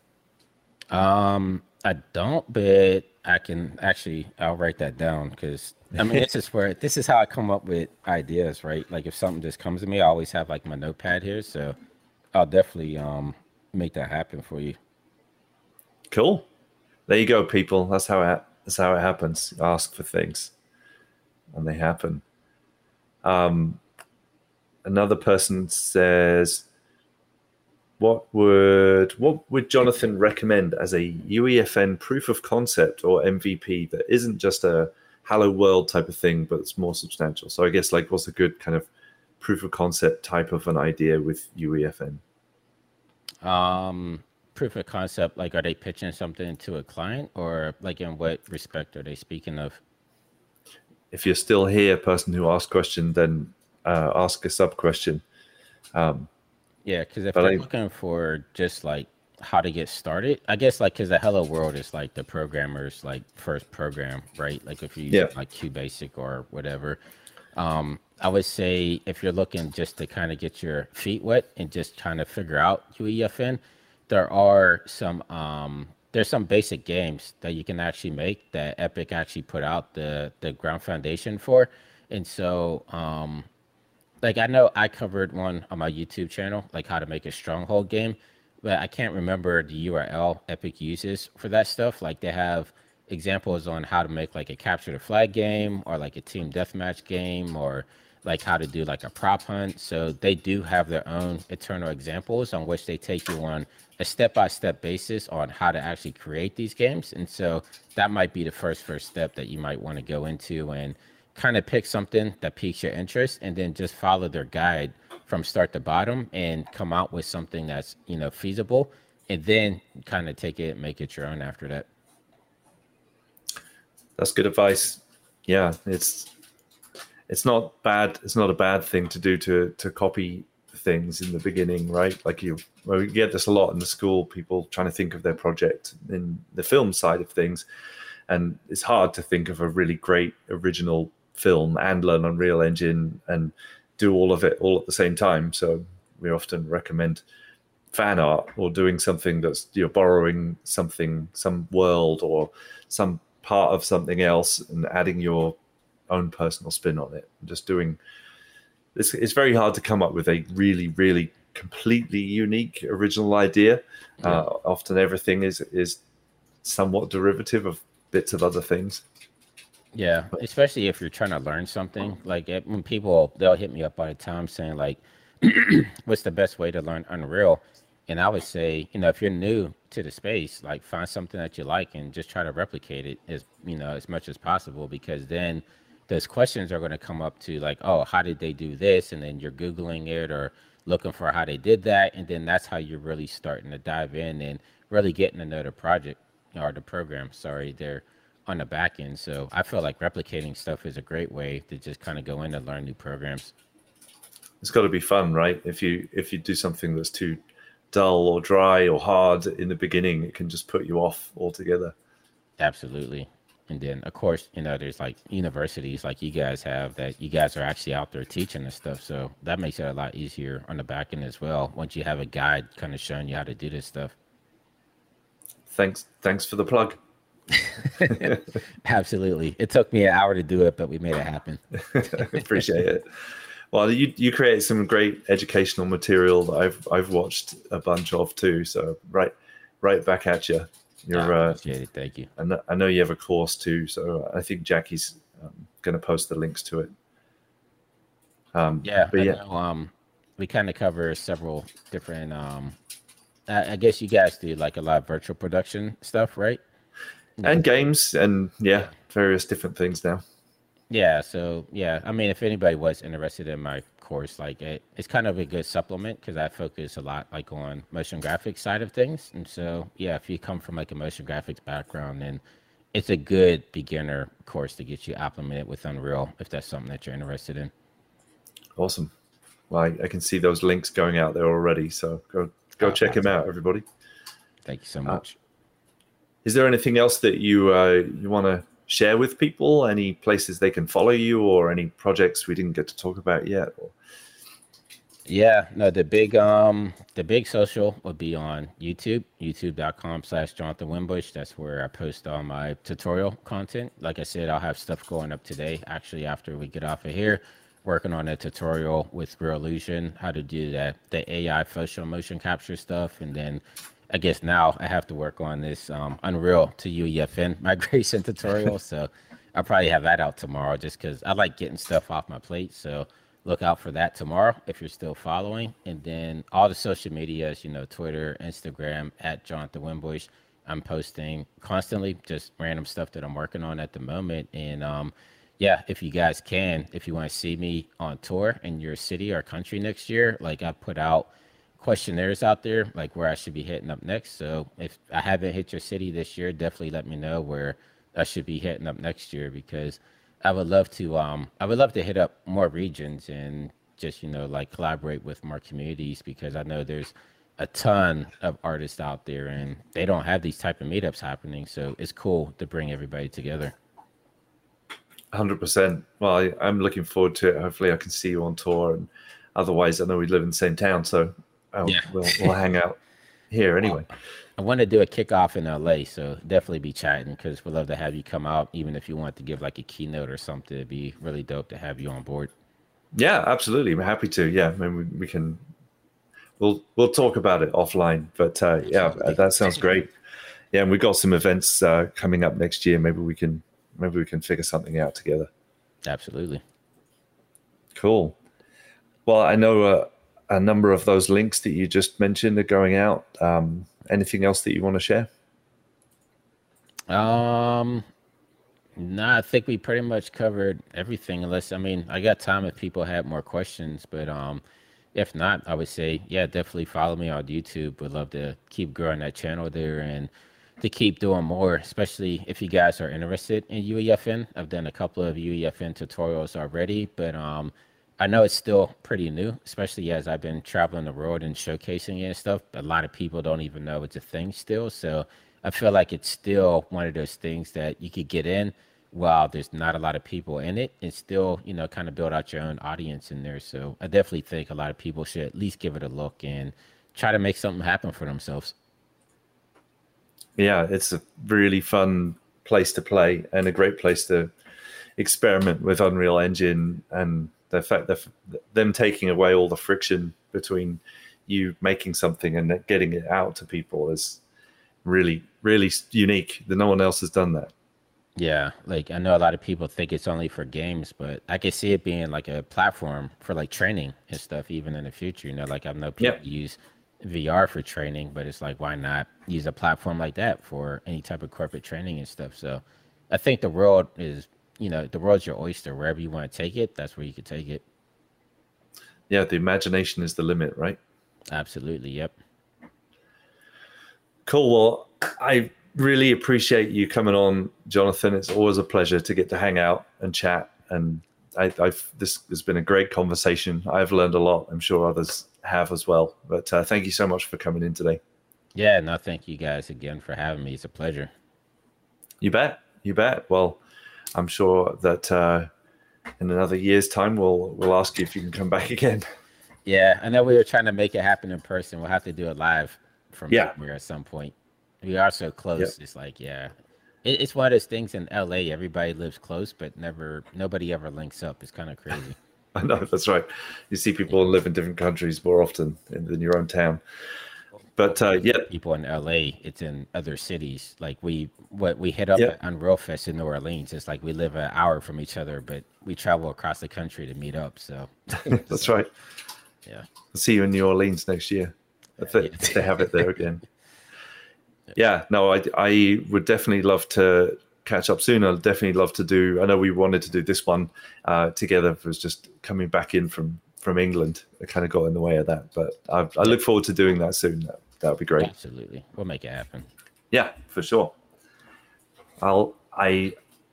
B: Um, I don't, but I can actually, I'll write that down because I mean, this is where, this is how I come up with ideas, right? Like if something just comes to me, I always have like my notepad here. So I'll definitely um make that happen for you.
A: Cool. There you go, people. That's how it, that's how it happens. You ask for things and they happen. Um, another person says, What would what would Jonathan recommend as a U E F N proof of concept or M V P that isn't just a Hello World type of thing, but it's more substantial? So I guess like what's a good kind of proof of concept type of an idea with U E F N?
B: Um, proof of concept, like are they pitching something to a client, or like in what respect are they speaking of?
A: If you're still here, person who asked question, then uh, ask a sub question. Um,
B: Yeah, because if they're I, looking for just like how to get started, I guess like because the Hello World is like the programmer's like first program, right? Like if you use yeah. like QBasic or whatever. Um, I would say if you're looking just to kind of get your feet wet and just kind of figure out U E F N, there are some um, there's some basic games that you can actually make that Epic actually put out the the ground foundation for, and so. Um, Like I know I covered one on my YouTube channel, like how to make a stronghold game, but I can't remember the U R L Epic uses for that stuff. Like they have examples on how to make like a capture the flag game or like a team deathmatch game or like how to do like a prop hunt. So they do have their own internal examples on which they take you on a step-by-step basis on how to actually create these games. And so that might be the first first step that you might want to go into and kind of pick something that piques your interest and then just follow their guide from start to bottom and come out with something that's, you know, feasible, and then kind of take it and make it your own after that.
A: That's good advice. Yeah, it's it's not bad. It's not a bad thing to do to to copy things in the beginning, right? Like you, well, we get this a lot in the school, people trying to think of their project in the film side of things. And it's hard to think of a really great original film and learn Unreal Engine and do all of it all at the same time. So we often recommend fan art or doing something that's, you're borrowing something, some world or some part of something else and adding your own personal spin on it. Just doing it's, it's very hard to come up with a really, really completely unique original idea. Yeah. Uh, often everything is is somewhat derivative of bits of other things.
B: Yeah, especially if you're trying to learn something. Like when people, they'll hit me up all the time saying like, what's the best way to learn Unreal? And I would say, you know, if you're new to the space, like find something that you like and just try to replicate it as, you know, as much as possible, because then those questions are going to come up to like, oh, how did they do this? And then you're Googling it or looking for how they did that. And then that's how you're really starting to dive in and really getting to know the project or the program, sorry, they're on the back end. So I feel like replicating stuff is a great way to just kind of go in and learn new programs.
A: It's got to be fun, right? If you if you do something that's too dull or dry or hard in the beginning, it can just put you off altogether.
B: Absolutely. And then of course, you know, there's like universities like you guys have that you guys are actually out there teaching this stuff. So that makes it a lot easier on the back end as well, once you have a guide kind of showing you how to do this stuff.
A: Thanks. Thanks for the plug.
B: Absolutely. It took me an hour to do it, but we made it happen.
A: Appreciate it. Well, you you create some great educational material that I've I've watched a bunch of too. So right right back at you. You're
B: I appreciate uh, it. Thank you.
A: I know, I know you have a course too, so I think Jackie's um, going to post the links to it.
B: Um, yeah, but I yeah. Know, um, we kind of cover several different. Um, I, I guess you guys do like a lot of virtual production stuff, right?
A: And games and yeah, various different things now.
B: Yeah, so yeah, I mean, if anybody was interested in my course, like it, it's kind of a good supplement because I focus a lot like on motion graphics side of things. And so yeah, if you come from like a motion graphics background, then it's a good beginner course to get you acclimated with Unreal if that's something that you're interested in.
A: Awesome. Well, I, I can see those links going out there already, so go go oh, check them out, everybody.
B: Thank you so much.
A: Uh, is there anything else that you uh, you want to share with people? Any places they can follow you, or any projects we didn't get to talk about yet? Or...
B: Yeah, no, the big um the big social would be on YouTube, youtube.com slash Jonathan Wimbush. That's where I post all my tutorial content. Like I said, I'll have stuff going up today, actually, after we get off of here, working on a tutorial with Reallusion, how to do that, the A I facial motion capture stuff. And then I guess now I have to work on this um, Unreal to U E F N migration tutorial. So I'll probably have that out tomorrow just because I like getting stuff off my plate. So look out for that tomorrow if you're still following. And then all the social medias, you know, Twitter, Instagram, at Jonathan Wimbush. I'm posting constantly just random stuff that I'm working on at the moment. And um, yeah, if you guys can, if you want to see me on tour in your city or country next year, like I put out questionnaires out there, like where I should be hitting up next. So if I haven't hit your city this year, definitely let me know where I should be hitting up next year, because I would love to, um, I would love to hit up more regions and just, you know, like collaborate with more communities, because I know there's a ton of artists out there and they don't have these type of meetups happening. So it's cool to bring everybody together.
A: one hundred percent. Well, I, I'm looking forward to it. Hopefully I can see you on tour, and otherwise I know we live in the same town, so I'll, yeah. we'll, we'll hang out here anyway.
B: I want to do a kickoff in L A, so definitely be chatting, because we'd love to have you come out, even if you want to give like a keynote or something. It'd be really dope to have you on board.
A: Yeah, absolutely. I'm happy to. Yeah, I mean, we, we can, we'll we'll talk about it offline, but uh, yeah, that sounds great. Yeah, and we've got some events uh, coming up next year. Maybe we can maybe we can figure something out together.
B: Absolutely.
A: Cool. Well, I know uh, a number of those links that you just mentioned are going out. Um, anything else that you want to share?
B: Um, no, I think we pretty much covered everything. Unless, I mean, I got time if people have more questions, but um, if not, I would say, yeah, definitely follow me on YouTube. Would love to keep growing that channel there and to keep doing more, especially if you guys are interested in U E F N. I've done a couple of U E F N tutorials already, but um, I know it's still pretty new, especially as I've been traveling the world and showcasing it and stuff. A lot of people don't even know it's a thing still. So I feel like it's still one of those things that you could get in while there's not a lot of people in it, and still, you know, kind of build out your own audience in there. So I definitely think a lot of people should at least give it a look and try to make something happen for themselves.
A: Yeah, it's a really fun place to play and a great place to experiment with Unreal Engine, and the fact that them taking away all the friction between you making something and getting it out to people is really, really unique. No one else has done that.
B: Yeah, like I know a lot of people think it's only for games, but I can see it being like a platform for like training and stuff even in the future. You know, like I know people
A: Yep.
B: use V R for training, but it's like, why not use a platform like that for any type of corporate training and stuff? So I think the world is, you know, the world's your oyster. Wherever you want to take it, that's where you can take it.
A: Yeah, the imagination is the limit, right?
B: Absolutely. Yep.
A: Cool. Well, I really appreciate you coming on, Jonathan. It's always a pleasure to get to hang out and chat. And I, I've this has been a great conversation. I've learned a lot. I'm sure others have as well. But uh, thank you so much for coming in today.
B: Yeah. No, thank you guys again for having me. It's a pleasure.
A: You bet. You bet. Well, I'm sure that uh, in another year's time, we'll we'll ask you if you can come back again.
B: Yeah, I know we were trying to make it happen in person. We'll have to do it live from
A: Yeah.
B: somewhere at some point. We are so close.
A: Yep.
B: It's like, yeah, it, it's one of those things in L A. Everybody lives close, but never, nobody ever links up. It's kind of crazy.
A: I know, that's right. You see people live in different countries more often than your own town. But uh, yeah,
B: People in L A, it's in other cities. Like we, what we hit up
A: Yeah.
B: at Unreal Fest in New Orleans. It's like we live an hour from each other, but we travel across the country to meet up. So
A: that's right.
B: yeah,
A: I'll see you in New Orleans next year. If they, if they have it there again. Yeah, no, I, I would definitely love to catch up soon. I'd definitely love to do, I know we wanted to do this one uh, together. It was just coming back in from, from England. I kind of got in the way of that. But I, I look forward to doing that soon. That that would be great.
B: absolutely. We'll make it happen.
A: Yeah, for sure. I'll, I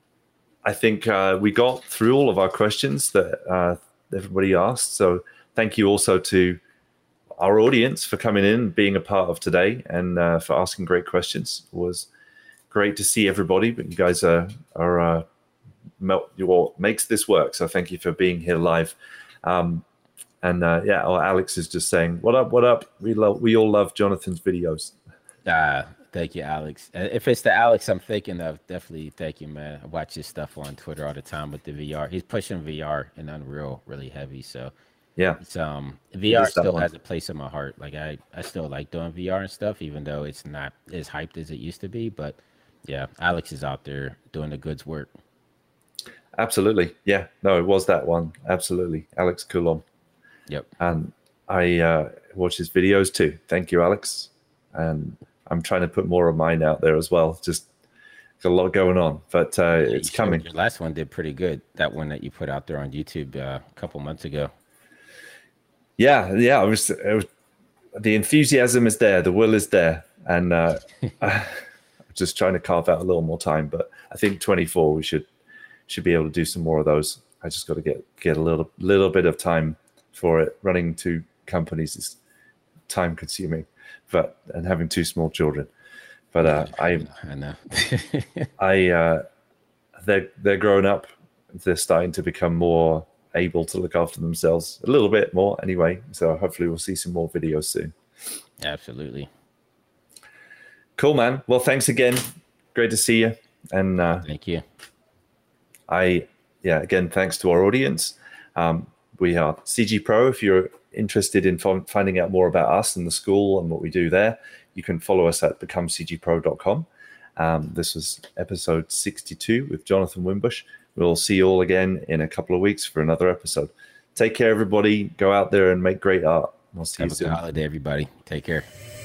A: I think uh, we got through all of our questions that uh, everybody asked. So thank you also to our audience for coming in, being a part of today, and uh, for asking great questions. It was great to see everybody, but you guys are, are uh, melt, you all makes this work. So thank you for being here live. Um, and uh, yeah, oh, Alex is just saying, what up, what up? We love, we all love Jonathan's videos.
B: Ah, thank you, Alex. Uh, If it's the Alex I'm thinking of, definitely thank you, man. I watch his stuff on Twitter all the time with the V R. He's pushing V R and Unreal really heavy. So
A: Yeah,
B: it's um V R
A: is that
B: still
A: one.
B: has a place in my heart. Like I, I still like doing V R and stuff, even though it's not as hyped as it used to be. But yeah, Alex is out there doing the goods work.
A: absolutely. Yeah, no, it was that one. Absolutely. Alex Coulomb.
B: Yep.
A: And I uh, watch his videos too. Thank you, Alex. And I'm trying to put more of mine out there as well. Just got a lot going on, but uh,
B: Yeah,
A: it's
B: you showed-
A: coming.
B: Your last one did pretty good. That one that you put out there on YouTube uh, a couple months ago.
A: Yeah, yeah. I was, it was. The enthusiasm is there. The will is there, and uh, I'm just trying to carve out a little more time. But I think twenty-four we should should be able to do some more of those. I just got to get get a little little bit of time for it. Running two companies is time consuming, but and having two small children. But uh, I
B: I know.
A: I uh, they're they're growing up. They're starting to become more able to look after themselves a little bit more anyway. So hopefully we'll see some more videos soon.
B: Absolutely.
A: Cool, man. Well, thanks again. Great to see you. And uh,
B: Thank you.
A: I, yeah, again, thanks to our audience. Um, we are C G Pro. If you're interested in f- finding out more about us and the school and what we do there, you can follow us at become c g pro dot com. Um, this was episode sixty-two with Jonathan Wimbush. We'll see you all again in a couple of weeks for another episode. Take care, everybody. Go out there and make great art. We'll see
B: Have
A: you
B: a good
A: soon.
B: holiday, everybody. Take care.